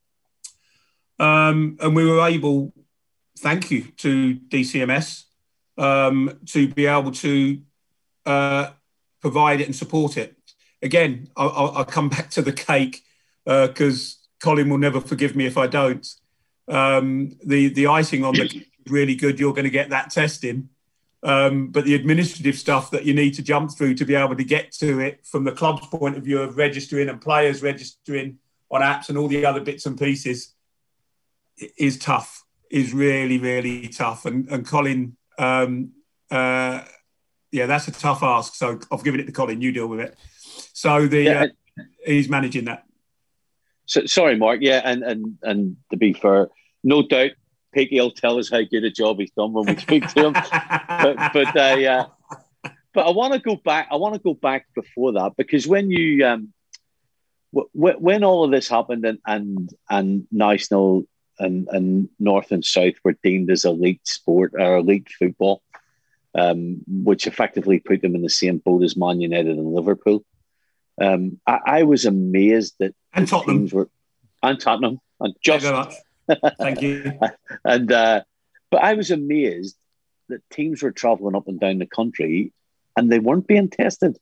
And we were able, thank you to DCMS, to be able to provide it and support it. Again, I'll come back to the cake. because Colin will never forgive me if I don't. The icing on the cake is really good. You're going to get that testing. But the administrative stuff that you need to jump through to be able to get to it from the club's point of view of registering and players registering on apps and all the other bits and pieces is tough, is really, really tough. And Colin, that's a tough ask. So I've given it to Colin, you deal with it. So he's managing that. So, sorry, Mark. Yeah, and to be fair, no doubt Peaky will tell us how good a job he's done when we speak to him. but I want to go back. I want to go back before that, because when you when all of this happened and National and North and South were deemed as elite sport or elite football, which effectively put them in the same boat as Man United and Liverpool. I was amazed that Tottenham and Tottenham and just. Thank you. But I was amazed that teams were travelling up and down the country and they weren't being tested.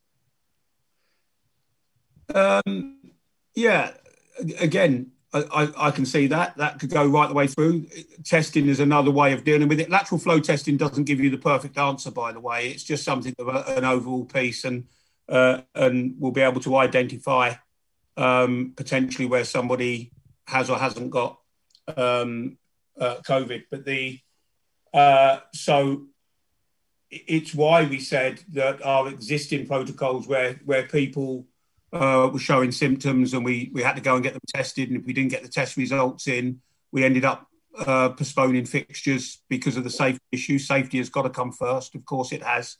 Yeah, again, I can see that. That could go right the way through. Testing is another way of dealing with it. Lateral flow testing doesn't give you the perfect answer, by the way. It's just something of an overall piece, and we'll be able to identify potentially where somebody has or hasn't got COVID. But so it's why we said that our existing protocols where people were showing symptoms and we had to go and get them tested, and if we didn't get the test results in, we ended up postponing fixtures because of the safety issue. Safety has got to come first, of course it has.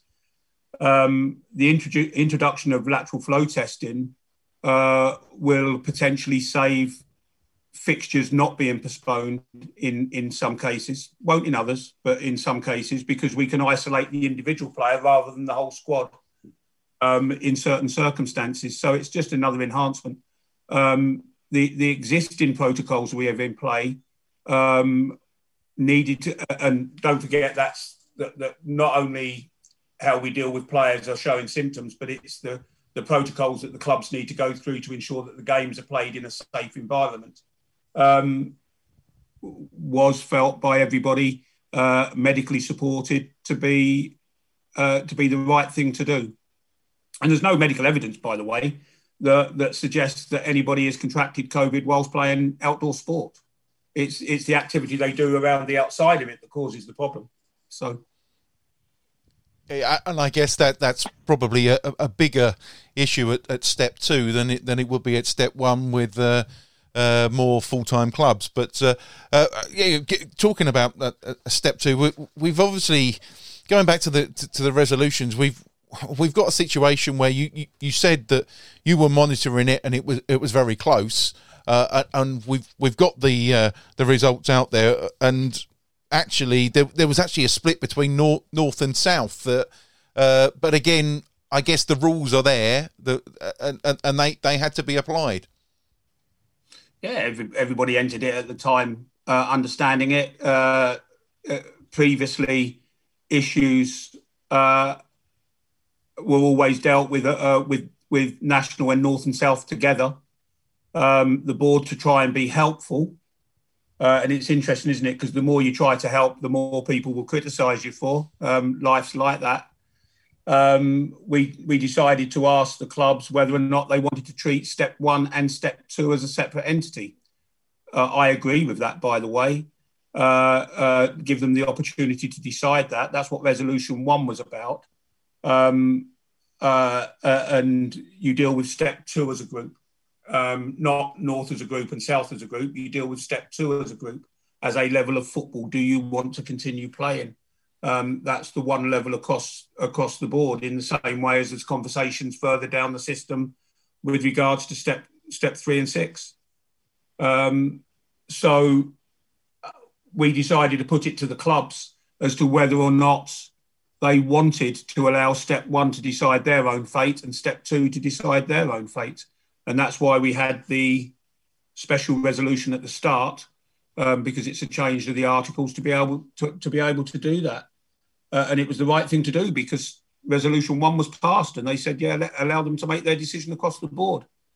The introduction of lateral flow testing will potentially save fixtures not being postponed in some cases, won't in others, but in some cases, because we can isolate the individual player rather than the whole squad in certain circumstances. So it's just another enhancement. The existing protocols we have in play needed to, and don't forget that not only how we deal with players are showing symptoms, but it's the protocols that the clubs need to go through to ensure that the games are played in a safe environment. Was felt by everybody medically supported to be the right thing to do. And there's no medical evidence, by the way, that suggests that anybody has contracted COVID whilst playing outdoor sport. It's the activity they do around the outside of it that causes the problem. So, yeah, and I guess that's probably a bigger issue at step 2 than it would be at step 1 with more full-time clubs. But talking about step 2, we've obviously, going back to the resolutions, we've got a situation where you said that you were monitoring it and it was very close, and we've got the results out there, and actually there was actually a split between north and south. But again, I guess the rules are there, and they had to be applied. Yeah, everybody entered it at the time, understanding it. Previously, issues were always dealt with national and north and south together. The board to try and be helpful, and it's interesting, isn't it? Because the more you try to help, the more people will criticise you for. Life's like that. We decided to ask the clubs whether or not they wanted to treat step 1 and step 2 as a separate entity. I agree with that, by the way. Give them the opportunity to decide that. That's what Resolution 1 was about. And you deal with step 2 as a group, not north as a group and south as a group. You deal with step 2 as a group, as a level of football. Do you want to continue playing? That's the one level across the board, in the same way as there's conversations further down the system with regards to step 3 and 6. So we decided to put it to the clubs as to whether or not they wanted to allow step 1 to decide their own fate and step 2 to decide their own fate. And that's why we had the special resolution at the start, because it's a change to the articles to be able to do that. And it was the right thing to do, because Resolution 1 was passed and they said, yeah, allow them to make their decision across the board.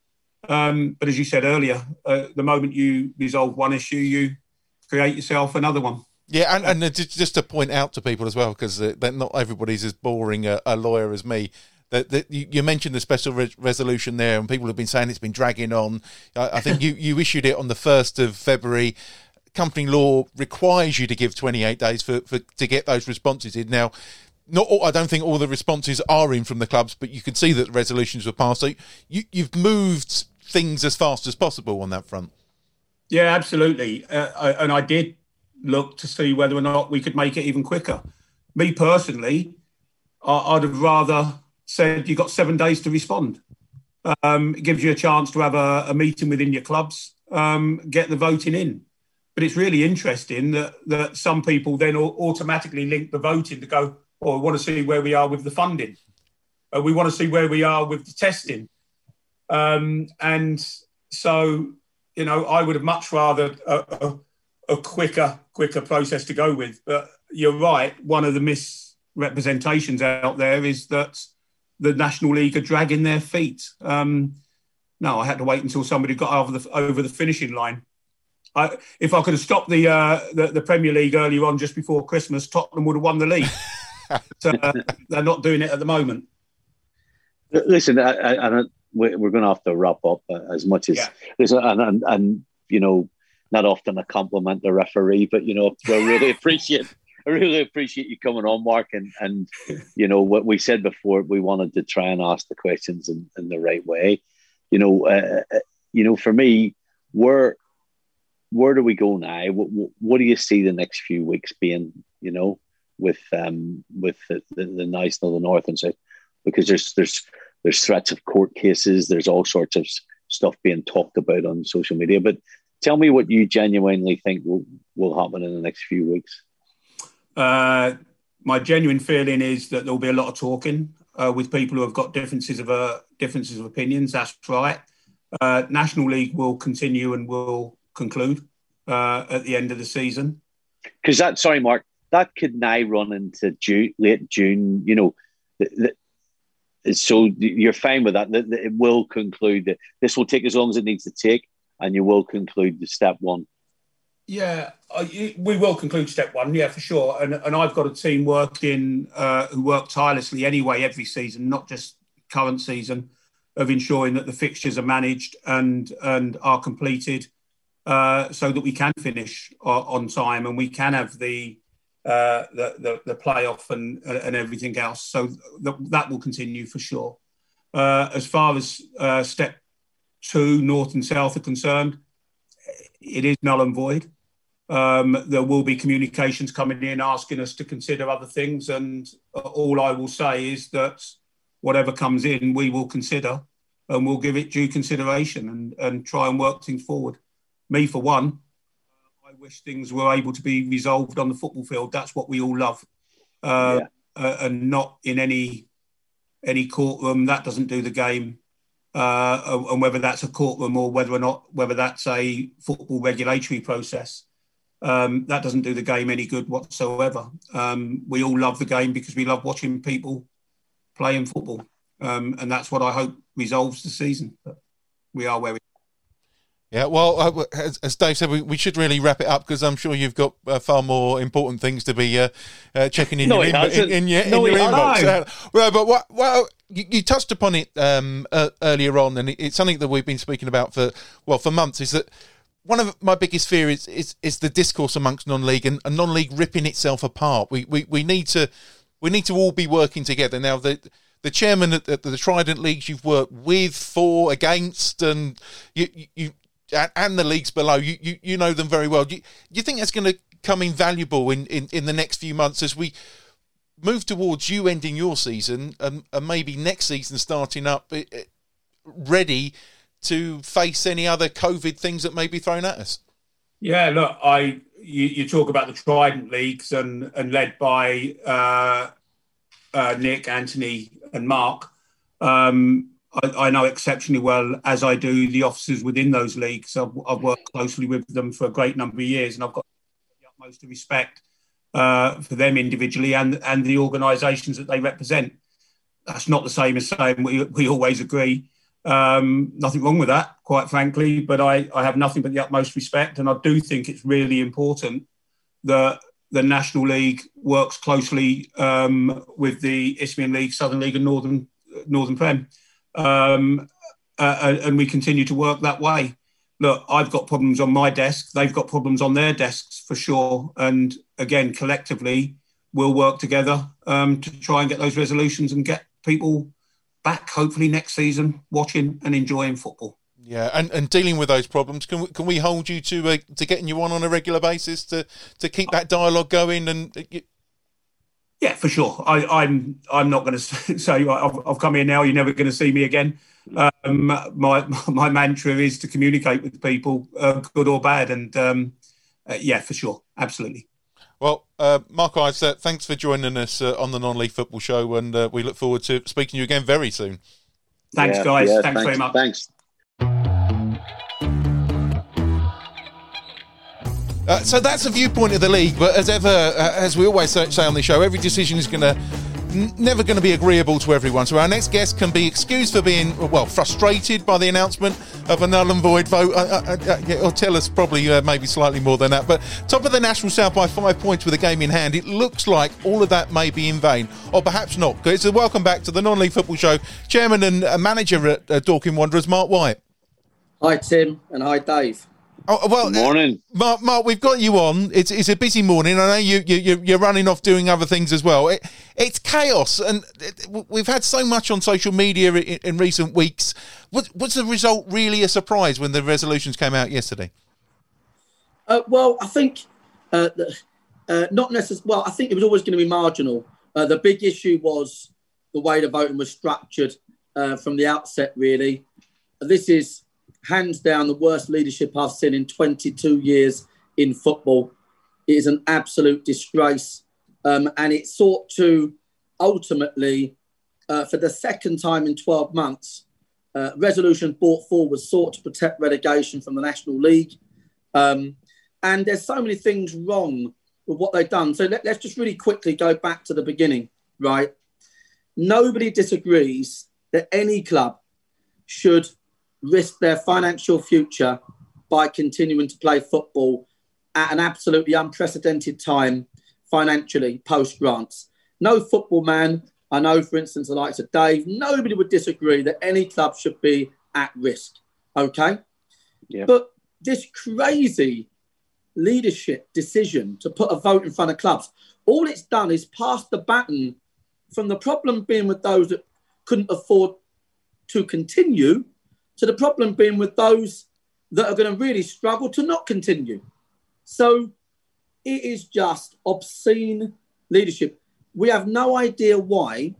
But as you said earlier, the moment you resolve one issue, you create yourself another one. Yeah, and just to point out to people as well, because not everybody's as boring a lawyer as me. That you mentioned the special resolution there, and people have been saying it's been dragging on. I think you issued it on the 1st of February. Company law requires you to give 28 days to get those responses in. Now, I don't think all the responses are in from the clubs, but you can see that the resolutions were passed. So you've moved things as fast as possible on that front. Yeah, absolutely. And I did look to see whether or not we could make it even quicker. Me personally, I'd have rather said you've got 7 days to respond. It gives you a chance to have a meeting within your clubs, get the voting in. But it's really interesting that some people then automatically link the voting to go, we want to see where we are with the funding. We want to see where we are with the testing. And so, I would have much rather a quicker process to go with. But you're right. One of the misrepresentations out there is that the National League are dragging their feet. No, I had to wait until somebody got over the finishing line. If I could have stopped the Premier League earlier on, just before Christmas, Tottenham would have won the league. They're not doing it at the moment. Listen, we're going to have to wrap up as much as and not often a compliment the referee, but I really appreciate you coming on, Mark, and what we said before, we wanted to try and ask the questions in the right way. For me, where do we go now? What do you see the next few weeks being? With the national, the north and south, because there's threats of court cases. There's all sorts of stuff being talked about on social media. But tell me what you genuinely think will happen in the next few weeks. My genuine feeling is that there'll be a lot of talking with people who have got differences of opinions. That's right. National League will continue and will conclude at the end of the season. Because sorry, Mark, that could now run into late June. So you're fine with that. It will conclude. This will take as long as it needs to take, and you will conclude the step one. Yeah, we will conclude step one. Yeah, for sure. And I've got a team working who work tirelessly anyway every season, not just current season, of ensuring that the fixtures are managed and are completed, so that we can finish on time and we can have the playoff and everything else. So that will continue for sure. As far as step two, north and south, are concerned, it is null and void. There will be communications coming in asking us to consider other things, and all I will say is that whatever comes in, we will consider and we'll give it due consideration and try and work things forward. Me, for one, I wish things were able to be resolved on the football field. That's what we all love. And not in any courtroom. That doesn't do the game. And whether that's a courtroom or whether that's a football regulatory process, that doesn't do the game any good whatsoever. We all love the game because we love watching people playing football. And that's what I hope resolves the season. But we are where we are. Yeah, well, as Dave said, we should really wrap it up because I'm sure you've got far more important things to be checking in your inbox. But you touched upon it earlier on, and it's something that we've been speaking about for months. Is that one of my biggest fears is the discourse amongst non-league and non-league ripping itself apart. We need to all be working together now. The chairman at the Trident leagues you've worked with, for, against, and you and the leagues below, you know them very well. Do you think that's going to come invaluable in the next few months as we move towards you ending your season and maybe next season starting up ready to face any other COVID things that may be thrown at us? Yeah, look, you talk about the Trident leagues and led by Nick, Anthony and Mark. I know exceptionally well, as I do the officers within those leagues. I've worked closely with them for a great number of years, and I've got the utmost respect for them individually and the organisations that they represent. That's not the same as saying we always agree. Nothing wrong with that, quite frankly, but I have nothing but the utmost respect. And I do think it's really important that the National League works closely with the Isthmian League, Southern League and Northern Prem. And we continue to work that way. Look, I've got problems on my desk. They've got problems on their desks for sure. And again, collectively, we'll work together to try and get those resolutions and get people back, hopefully next season, watching and enjoying football. Yeah, and dealing with those problems, can we hold you to getting you on a regular basis to keep that dialogue going? And yeah, for sure. I'm not going to say I've come here now. You're never going to see me again. My mantra is to communicate with people, good or bad, and yeah, for sure, absolutely. Well, Mark Ives, thanks for joining us on the Non-League Football Show, and we look forward to speaking to you again very soon. Thanks, guys. Thanks very much. Thanks. So that's the viewpoint of the league, but as ever, as we always say on the show, every decision is never going to be agreeable to everyone. So our next guest can be excused for being, frustrated by the announcement of a null and void vote, or tell us probably maybe slightly more than that. But top of the National South by 5 points with a game in hand, it looks like all of that may be in vain, or perhaps not. So welcome back to the Non-League Football Show, Chairman and Manager at Dorking Wanderers, Mark White. Hi, Tim, and hi, Dave. Oh, well, good morning, Mark. We've got you on. It's a busy morning. I know you're running off doing other things as well. It's chaos, and we've had so much on social media in recent weeks. Was the result really a surprise when the resolutions came out yesterday? Well, I think not necessarily. Well, I think it was always going to be marginal. The big issue was the way the voting was structured from the outset. Really, this is hands down the worst leadership I've seen in 22 years in football. It is an absolute disgrace. And it sought to ultimately, for the second time in 12 months, resolution brought forward sought to protect relegation from the National League. And there's so many things wrong with what they've done. So let's just really quickly go back to the beginning, right? Nobody disagrees that any club should risk their financial future by continuing to play football at an absolutely unprecedented time financially post-grants. No football man, I know, for instance, the likes of Dave, nobody would disagree that any club should be at risk, okay? Yeah. But this crazy leadership decision to put a vote in front of clubs, all it's done is pass the baton from the problem being with those that couldn't afford to continue to the problem being with those that are going to really struggle to not continue. So it is just obscene leadership. We have no idea why,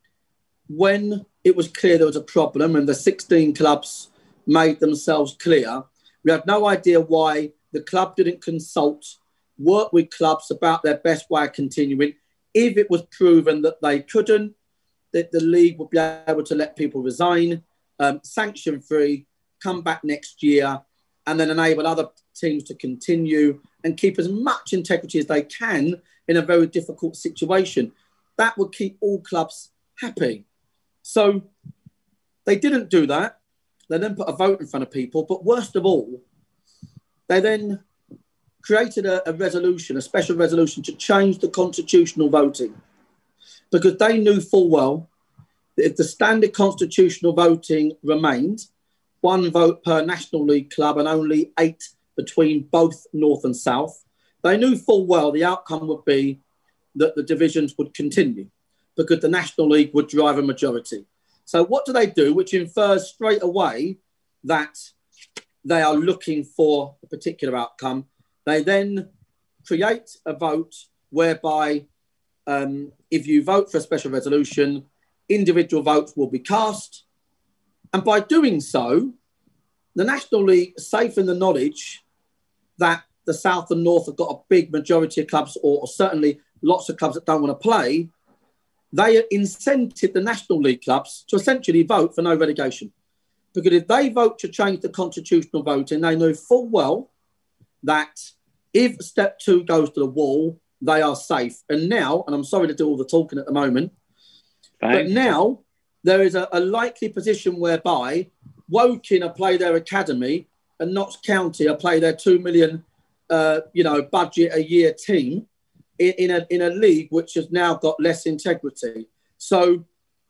when it was clear there was a problem and the 16 clubs made themselves clear, we have no idea why the club didn't consult, work with clubs about their best way of continuing. If it was proven that they couldn't, that the league would be able to let people resign, sanction-free, come back next year, and then enable other teams to continue and keep as much integrity as they can in a very difficult situation. That would keep all clubs happy. So they didn't do that. They then put a vote in front of people. But worst of all, they then created a resolution, a special resolution to change the constitutional voting, because they knew full well that if the standard constitutional voting remained, 1 vote per National League club and only 8 between both North and South, they knew full well the outcome would be that the divisions would continue because the National League would drive a majority. So what do? Which infers straight away that they are looking for a particular outcome. They then create a vote whereby if you vote for a special resolution, individual votes will be cast. And by doing so, the National League, safe in the knowledge that the South and North have got a big majority of clubs, or certainly lots of clubs that don't want to play, they incented the National League clubs to essentially vote for no relegation. Because if they vote to change the constitutional voting, they know full well that if step 2 goes to the wall, they are safe. And now, and I'm sorry to do all the talking at the moment, but now there is a likely position whereby Woking are play their academy, and Notts County are play their 2 million, budget a year team in a league which has now got less integrity. So,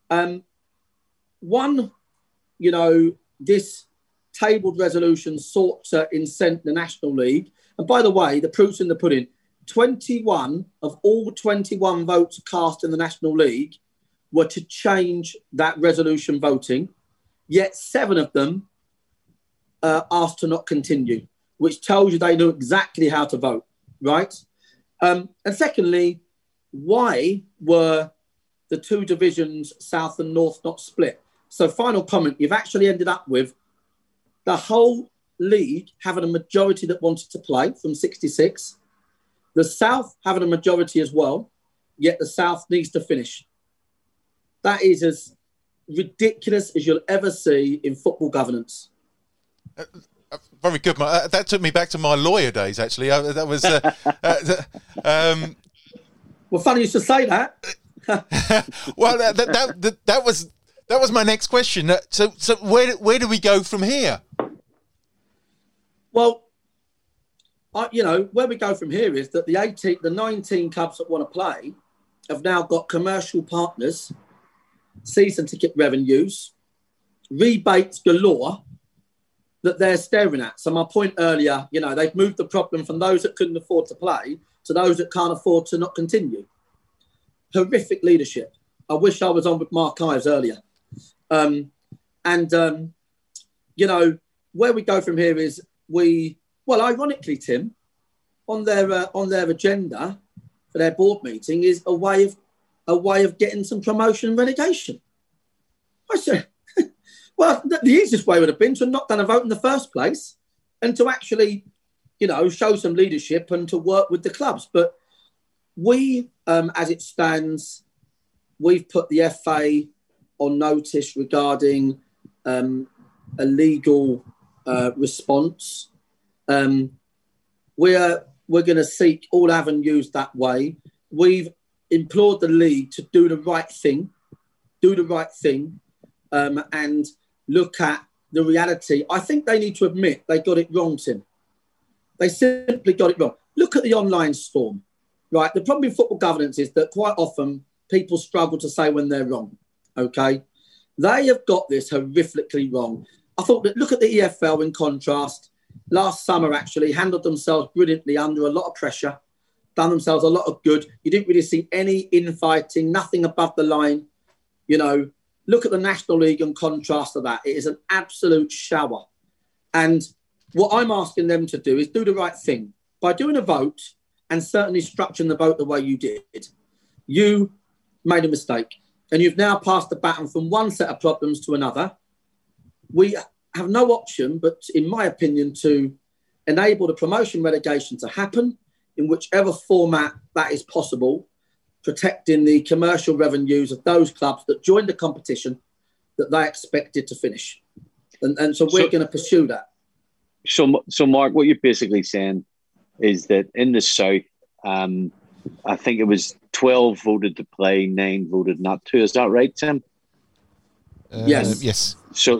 this tabled resolution sought to incent the National League. And by the way, the proof's in the pudding. 21 of all 21 votes cast in the National League were to change that resolution voting, yet 7 of them asked to not continue, which tells you they know exactly how to vote, right? And secondly, why were the 2 divisions, South and North, not split? So final comment, you've actually ended up with the whole league having a majority that wanted to play from 66, the South having a majority as well, yet the South needs to finish. That is as ridiculous as you'll ever see in football governance. Very good. That took me back to my lawyer days, actually. That was... well, funny you should say that. Well, that was my next question. So where do we go from here? Well, where we go from here is that the 19 clubs that want to play have now got commercial partners, season ticket revenues, rebates galore that they're staring at. So my point earlier, they've moved the problem from those that couldn't afford to play to those that can't afford to not continue. Horrific leadership. I wish I was on with Mark Ives earlier. Where we go from here is ironically, Tim, on their agenda for their board meeting is a way of getting some promotion and relegation. I said, well, the easiest way would have been to have not done a vote in the first place and to actually, show some leadership and to work with the clubs. But we, as it stands, we've put the FA on notice regarding a legal response. We're going to seek all avenues that way. We've implored the league to do the right thing, and look at the reality. I think they need to admit they got it wrong, Tim. They simply got it wrong. Look at the online storm, right? The problem in football governance is that quite often people struggle to say when they're wrong, okay? They have got this horrifically wrong. I thought that, look at the EFL in contrast. Last summer, actually, handled themselves brilliantly under a lot of pressure, done themselves a lot of good. You didn't really see any infighting, nothing above the line. Look at the National League in contrast to that. It is an absolute shower. And what I'm asking them to do is do the right thing. By doing a vote and certainly structuring the vote the way you did, you made a mistake. And you've now passed the baton from one set of problems to another. We have no option, but in my opinion, to enable the promotion relegation to happen in whichever format that is possible, protecting the commercial revenues of those clubs that joined the competition that they expected to finish. And so we're going to pursue that. So Mark, what you're basically saying is that in the South, I think it was 12 voted to play, 9 voted not to. Is that right, Tim? Yes. Yes.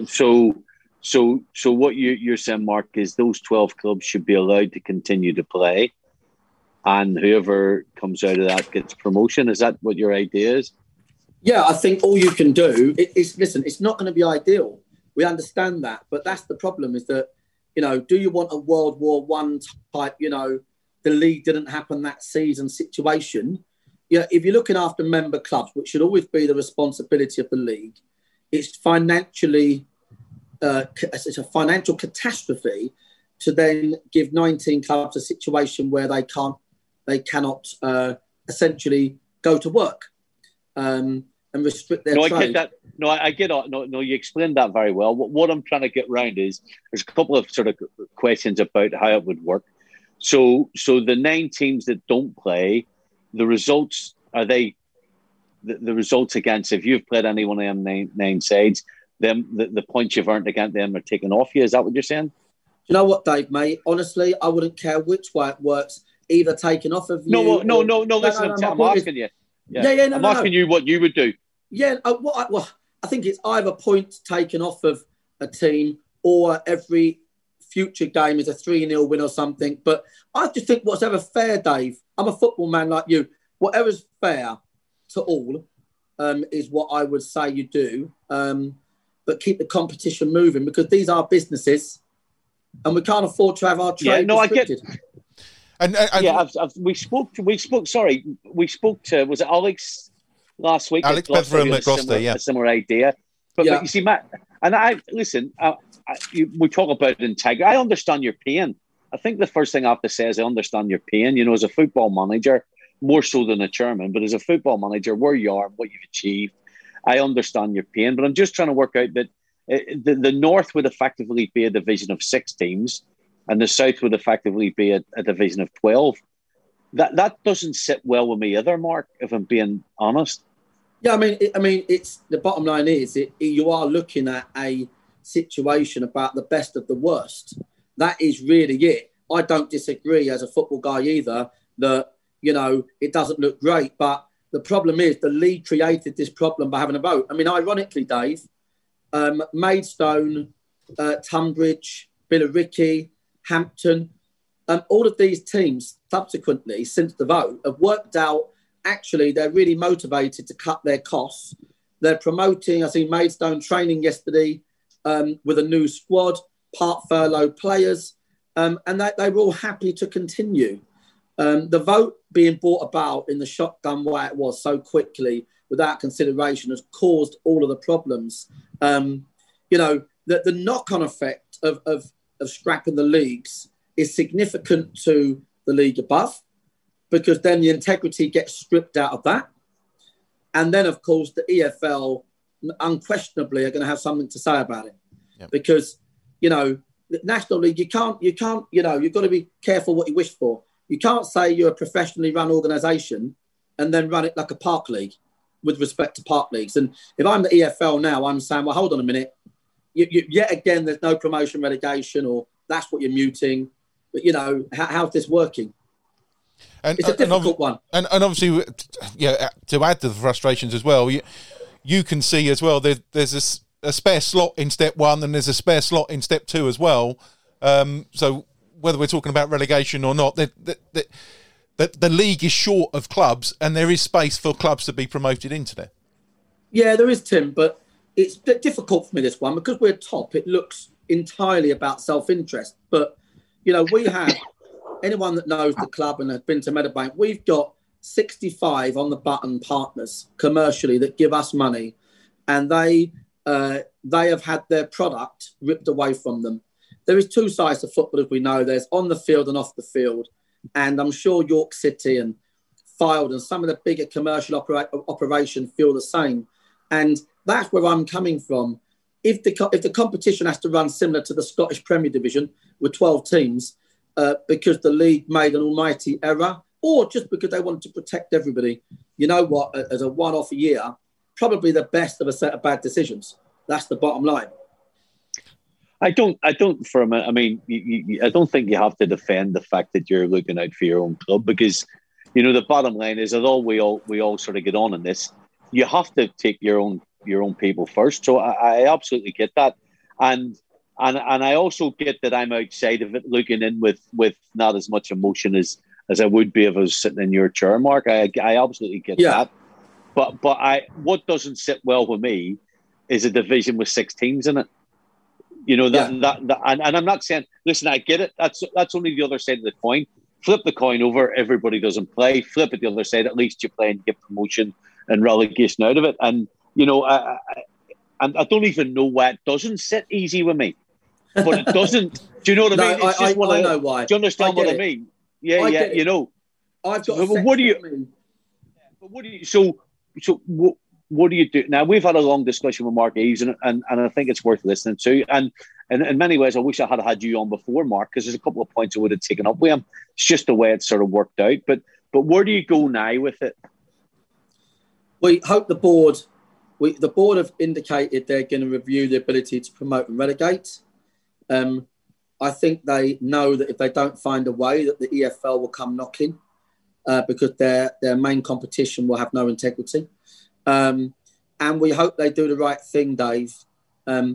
So what you're saying, Mark, is those 12 clubs should be allowed to continue to play, and whoever comes out of that gets promotion. Is that what your idea is? Yeah, I think all you can do is listen. It's not going to be ideal. We understand that, but that's the problem. Is that do you want a World War I type? The league didn't happen that season situation. If you're looking after member clubs, which should always be the responsibility of the league, it's financially. It's a financial catastrophe to then give 19 clubs a situation where they cannot essentially go to work and restrict their trade. I get that. I get it. No, you explained that very well. What I'm trying to get around is there's a couple of sort of questions about how it would work. So the 9 teams that don't play, the results, are they the results against, if you've played any one of them nine sides, them the points you've earned against them are taken off you? Is that what you're saying? You know what, Dave, mate? Honestly, I wouldn't care which way it works. Either taken off of you. No. Listen, I'm asking you. I'm asking you what you would do. Yeah. I think it's either points taken off of a team, or every future game is a 3-0 win or something. But I just think whatever fair, Dave, I'm a football man like you, whatever's fair to all is what I would say you do. But keep the competition moving, because these are businesses and we can't afford to have our trade restricted. We spoke to, was it Alex last week? Alex Bethlehem at Gloucester, a similar idea. But you see, Matt, and we talk about integrity. I understand your pain. I think the first thing I have to say is I understand your pain. You know, as a football manager, more so than a chairman, but as a football manager, where you are, what you've achieved, I understand your pain. But I'm just trying to work out that the North would effectively be a division of 6 teams, and the South would effectively be a division of 12. That doesn't sit well with me either, Mark, if I'm being honest. Yeah, I mean, it's the bottom line is you are looking at a situation about the best of the worst. That is really it. I don't disagree as a football guy either that, you know, it doesn't look great, but the problem is the league created this problem by having a vote. I mean, ironically, Dave, Maidstone, Tunbridge, Billericay, Hampton, all of these teams subsequently, since the vote, have worked out, actually, they're really motivated to cut their costs. They're promoting, I see Maidstone training yesterday with a new squad, part furlough players, and they were all happy to continue. The vote being brought about in the shotgun way it was so quickly without consideration has caused all of the problems. You know, the knock-on effect of scrapping the leagues is significant to the league above, because then the integrity gets stripped out of that. And then, of course, the EFL unquestionably are going to have something to say about it. Yep. Because, you know, the National League, you can't, you know, you've got to be careful what you wish for. You can't say you're a professionally run organisation and then run it like a park league with respect to park leagues. And if I'm the EFL now, I'm saying, well, hold on a minute. Yet again, there's no promotion relegation, or that's what you're muting. But, you know, how's this working? It's a difficult one. And obviously, yeah, to add to the frustrations as well, you can see as well, there's a spare slot in step 1 and there's a spare slot in step 2 as well. So whether we're talking about relegation or not, the league is short of clubs, and there is space for clubs to be promoted into there. Yeah, there is, Tim, but it's difficult for me, this one, because we're top. It looks entirely about self-interest. But, you know, we have, anyone that knows the club and has been to Meadowbank, we've got 65 on the button partners commercially that give us money, and they have had their product ripped away from them. There is 2 sides to football, as we know. There's on the field and off the field. And I'm sure York City and Fylde and some of the bigger commercial operations feel the same. And that's where I'm coming from. If the competition has to run similar to the Scottish Premier Division with 12 teams, because the league made an almighty error, or just because they wanted to protect everybody, you know what, as a one-off year, probably the best of a set of bad decisions. That's the bottom line. I don't for a minute. I mean, I don't think you have to defend the fact that you're looking out for your own club, because, you know, the bottom line is, although we all sort of get on in this, you have to take your own people first. So I absolutely get that, and I also get that I'm outside of it, looking in with not as much emotion as I would be if I was sitting in your chair, Mark. I absolutely get that, but what doesn't sit well with me is a division with 6 teams in it. You know, and I'm not saying, listen, I get it. That's only the other side of the coin. Flip the coin over, everybody doesn't play. Flip it the other side, at least you play and get promotion and relegation out of it. And, you know, I don't even know why it doesn't sit easy with me. But it doesn't. Do you know what I mean? It's just I know why. Do you understand what I mean? Yeah, you know. I've got what do you do? Now, we've had a long discussion with Mark Eves, and I think it's worth listening to. And in many ways, I wish I had you on before, Mark, because there's a couple of points I would have taken up with him. It's just the way it's sort of worked out. But where do you go now with it? We hope the board have indicated they're going to review the ability to promote and relegate. I think they know that if they don't find a way, that the EFL will come knocking, because their main competition will have no integrity. And we hope they do the right thing, Dave.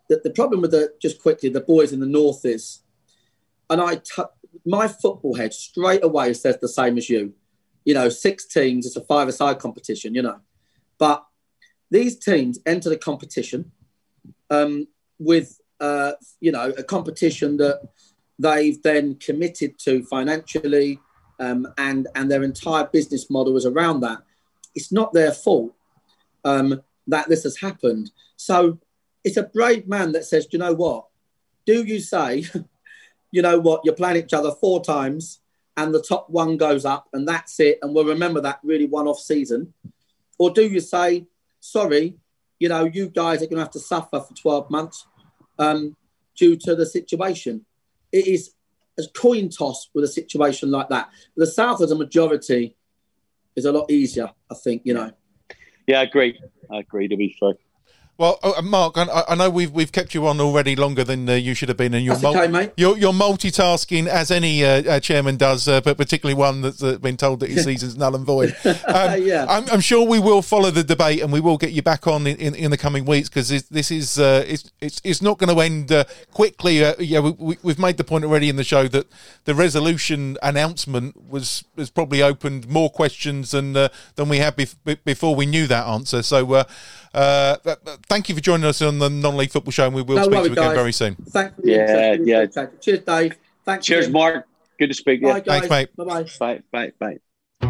the problem with just quickly, the boys in the north is, and my football head straight away says the same as you. 6 teams, it's a 5-a-side competition, But these teams enter the competition with, a competition that they've then committed to financially, and their entire business model is around that. It's not their fault that this has happened. So it's a brave man that says, you know what? Do you say, you know what, you're playing each other 4 times and the top one goes up and that's it, and we'll remember that really one-off season? Or do you say, sorry, you guys are going to have to suffer for 12 months due to the situation? It is a coin toss with a situation like that. The South as a majority is a lot easier, I think, Yeah, I agree, to be fair. Well, Mark, I know we've kept you on already longer than you should have been, and you're mate. You're multitasking as any chairman does, but particularly one that's been told that his season's null and void. Yeah. I'm sure we will follow the debate, and we will get you back on in the coming weeks, because this is it's not going to end quickly. We've made the point already in the show that the resolution announcement has probably opened more questions than we had before we knew that answer. So. Thank you for joining us on the Non-League Football Show, and we will speak to you again very soon. Thanks for the interest. Cheers, Dave. Thanks. Cheers, Mark. Good to speak to you. Bye, guys. Thanks, mate. Bye-bye. Bye.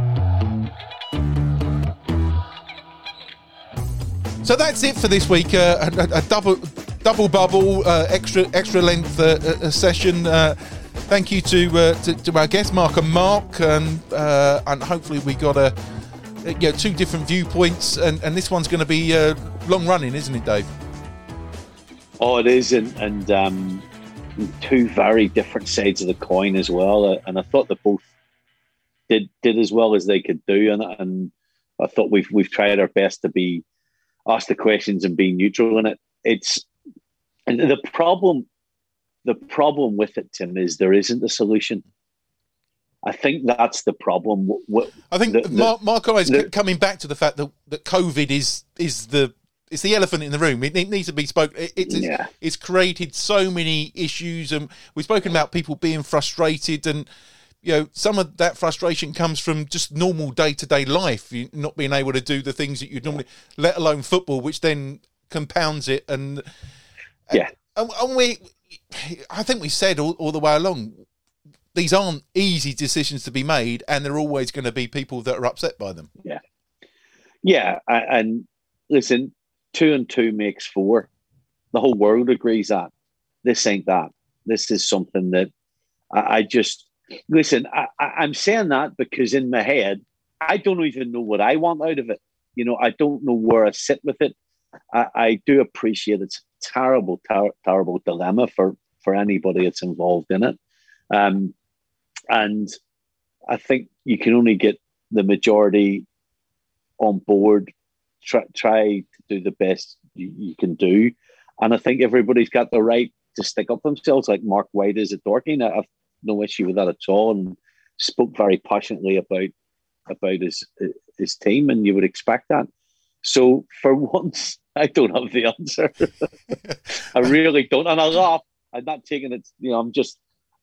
So that's it for this week. A double bubble, extra length session. Thank you to our guests, Mark and Mark, and hopefully we got 2 different viewpoints, and this one's going to be long running, isn't it, Dave? Oh, it is, and 2 very different sides of the coin as well. And I thought they both did as well as they could do, and I thought we've tried our best to be ask the questions and be neutral in it. And the problem with it, Tim, is there isn't a solution. I think that's the problem. I think Mark is coming back to the fact that COVID is the elephant in the room. It needs to be spoken. It's created so many issues, and we've spoken about people being frustrated, and some of that frustration comes from just normal day-to-day life, you not being able to do the things that you'd normally, let alone football, which then compounds it. And I think we said all the way along, these aren't easy decisions to be made, and there are always going to be people that are upset by them. Yeah. And listen, 2 and 2 makes 4. The whole world agrees that. This ain't that. This is something that I just... Listen, I'm saying that because in my head, I don't even know what I want out of it. I don't know where I sit with it. I do appreciate it's a terrible, terrible dilemma for anybody that's involved in it. And I think you can only get the majority on board, try to do the best you can do. And I think everybody's got the right to stick up themselves, like Mark White is at Dorking. I've no issue with that at all, and spoke very passionately about his team, and you would expect that. So for once, I don't have the answer. I really don't, and I laugh. I'm not taking it. I'm just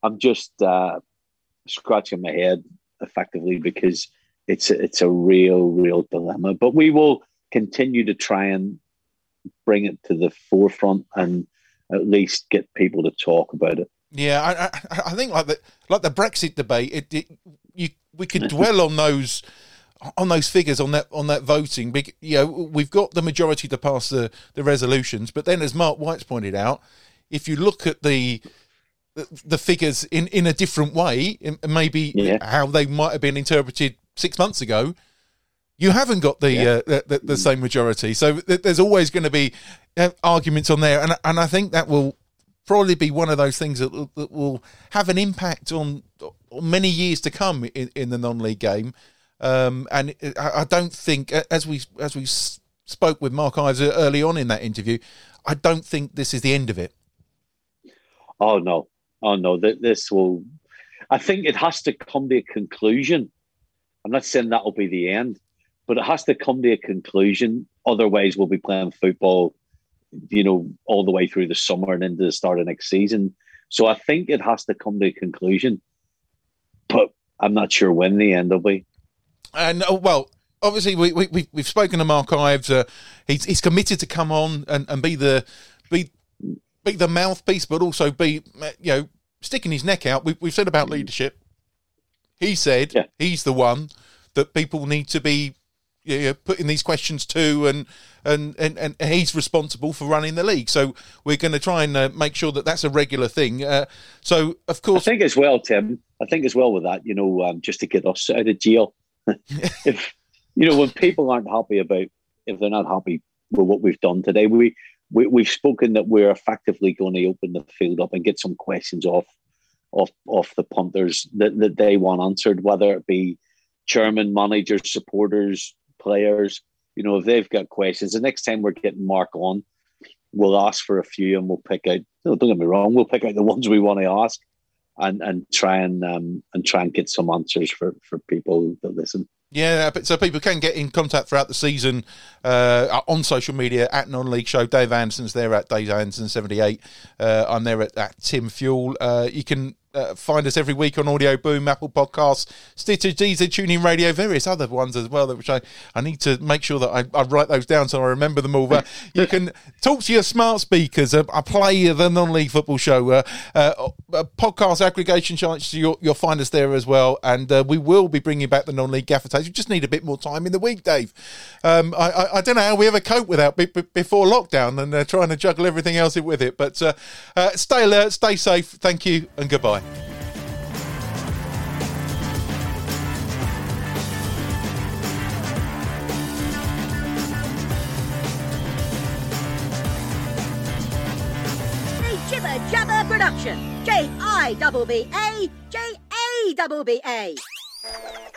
scratching my head effectively, because it's a real dilemma. But we will continue to try and bring it to the forefront and at least get people to talk about it. Yeah, I think like the Brexit debate, we could dwell on those figures, on that voting. We've got the majority to pass the resolutions, but then, as Mark White's pointed out, if you look at the figures in a different way, maybe how they might have been interpreted 6 months ago, you haven't got the same majority. So there's always going to be arguments on there, and I think that will probably be one of those things that will have an impact on many years to come in the non-league game. And I don't think, as we spoke with Mark Ives early on in that interview, I don't think this is the end of it. Oh no! This will. I think it has to come to a conclusion. I'm not saying that will be the end, but it has to come to a conclusion. Otherwise, we'll be playing football all the way through the summer and into the start of next season. So I think it has to come to a conclusion, but I'm not sure when the end will be. And well, obviously we've spoken to Mark Ives. He's committed to come on and be the mouthpiece, but also be sticking his neck out. We've said about leadership. He said he's the one that people need to be putting these questions to, and he's responsible for running the league. So we're going to try and make sure that that's a regular thing. So of course, I think as well, Tim. I think as well with that, just to get us out of jail. If when people aren't happy if they're not happy with what we've done today, we've spoken that we're effectively going to open the field up and get some questions off the punters that they want answered, whether it be chairman, managers, supporters, players. If they've got questions, the next time we're getting Mark on, we'll ask for a few and we'll pick out. Don't get me wrong, we'll pick out the ones we want to ask and try and get some answers for people that listen. Yeah, so people can get in contact throughout the season on social media at Non-League Show. Dave Anderson's there at Dave Anderson 78. I'm there at Tim Fuel. You can find us every week on Audio Boom, Apple Podcasts, Stitcher, Deezer, TuneIn Radio, various other ones as well, which I need to make sure that I write those down so I remember them all. But you can talk to your smart speakers. I play the Non-League Football Show. Podcast aggregation sites, you'll find us there as well. And we will be bringing back the Non-League Gaffer Tapes. We just need a bit more time in the week, Dave. I don't know how we ever cope without before lockdown and trying to juggle everything else with it. But stay alert, stay safe. Thank you and goodbye. Jibber Jabber Production. JIBBA JABBA.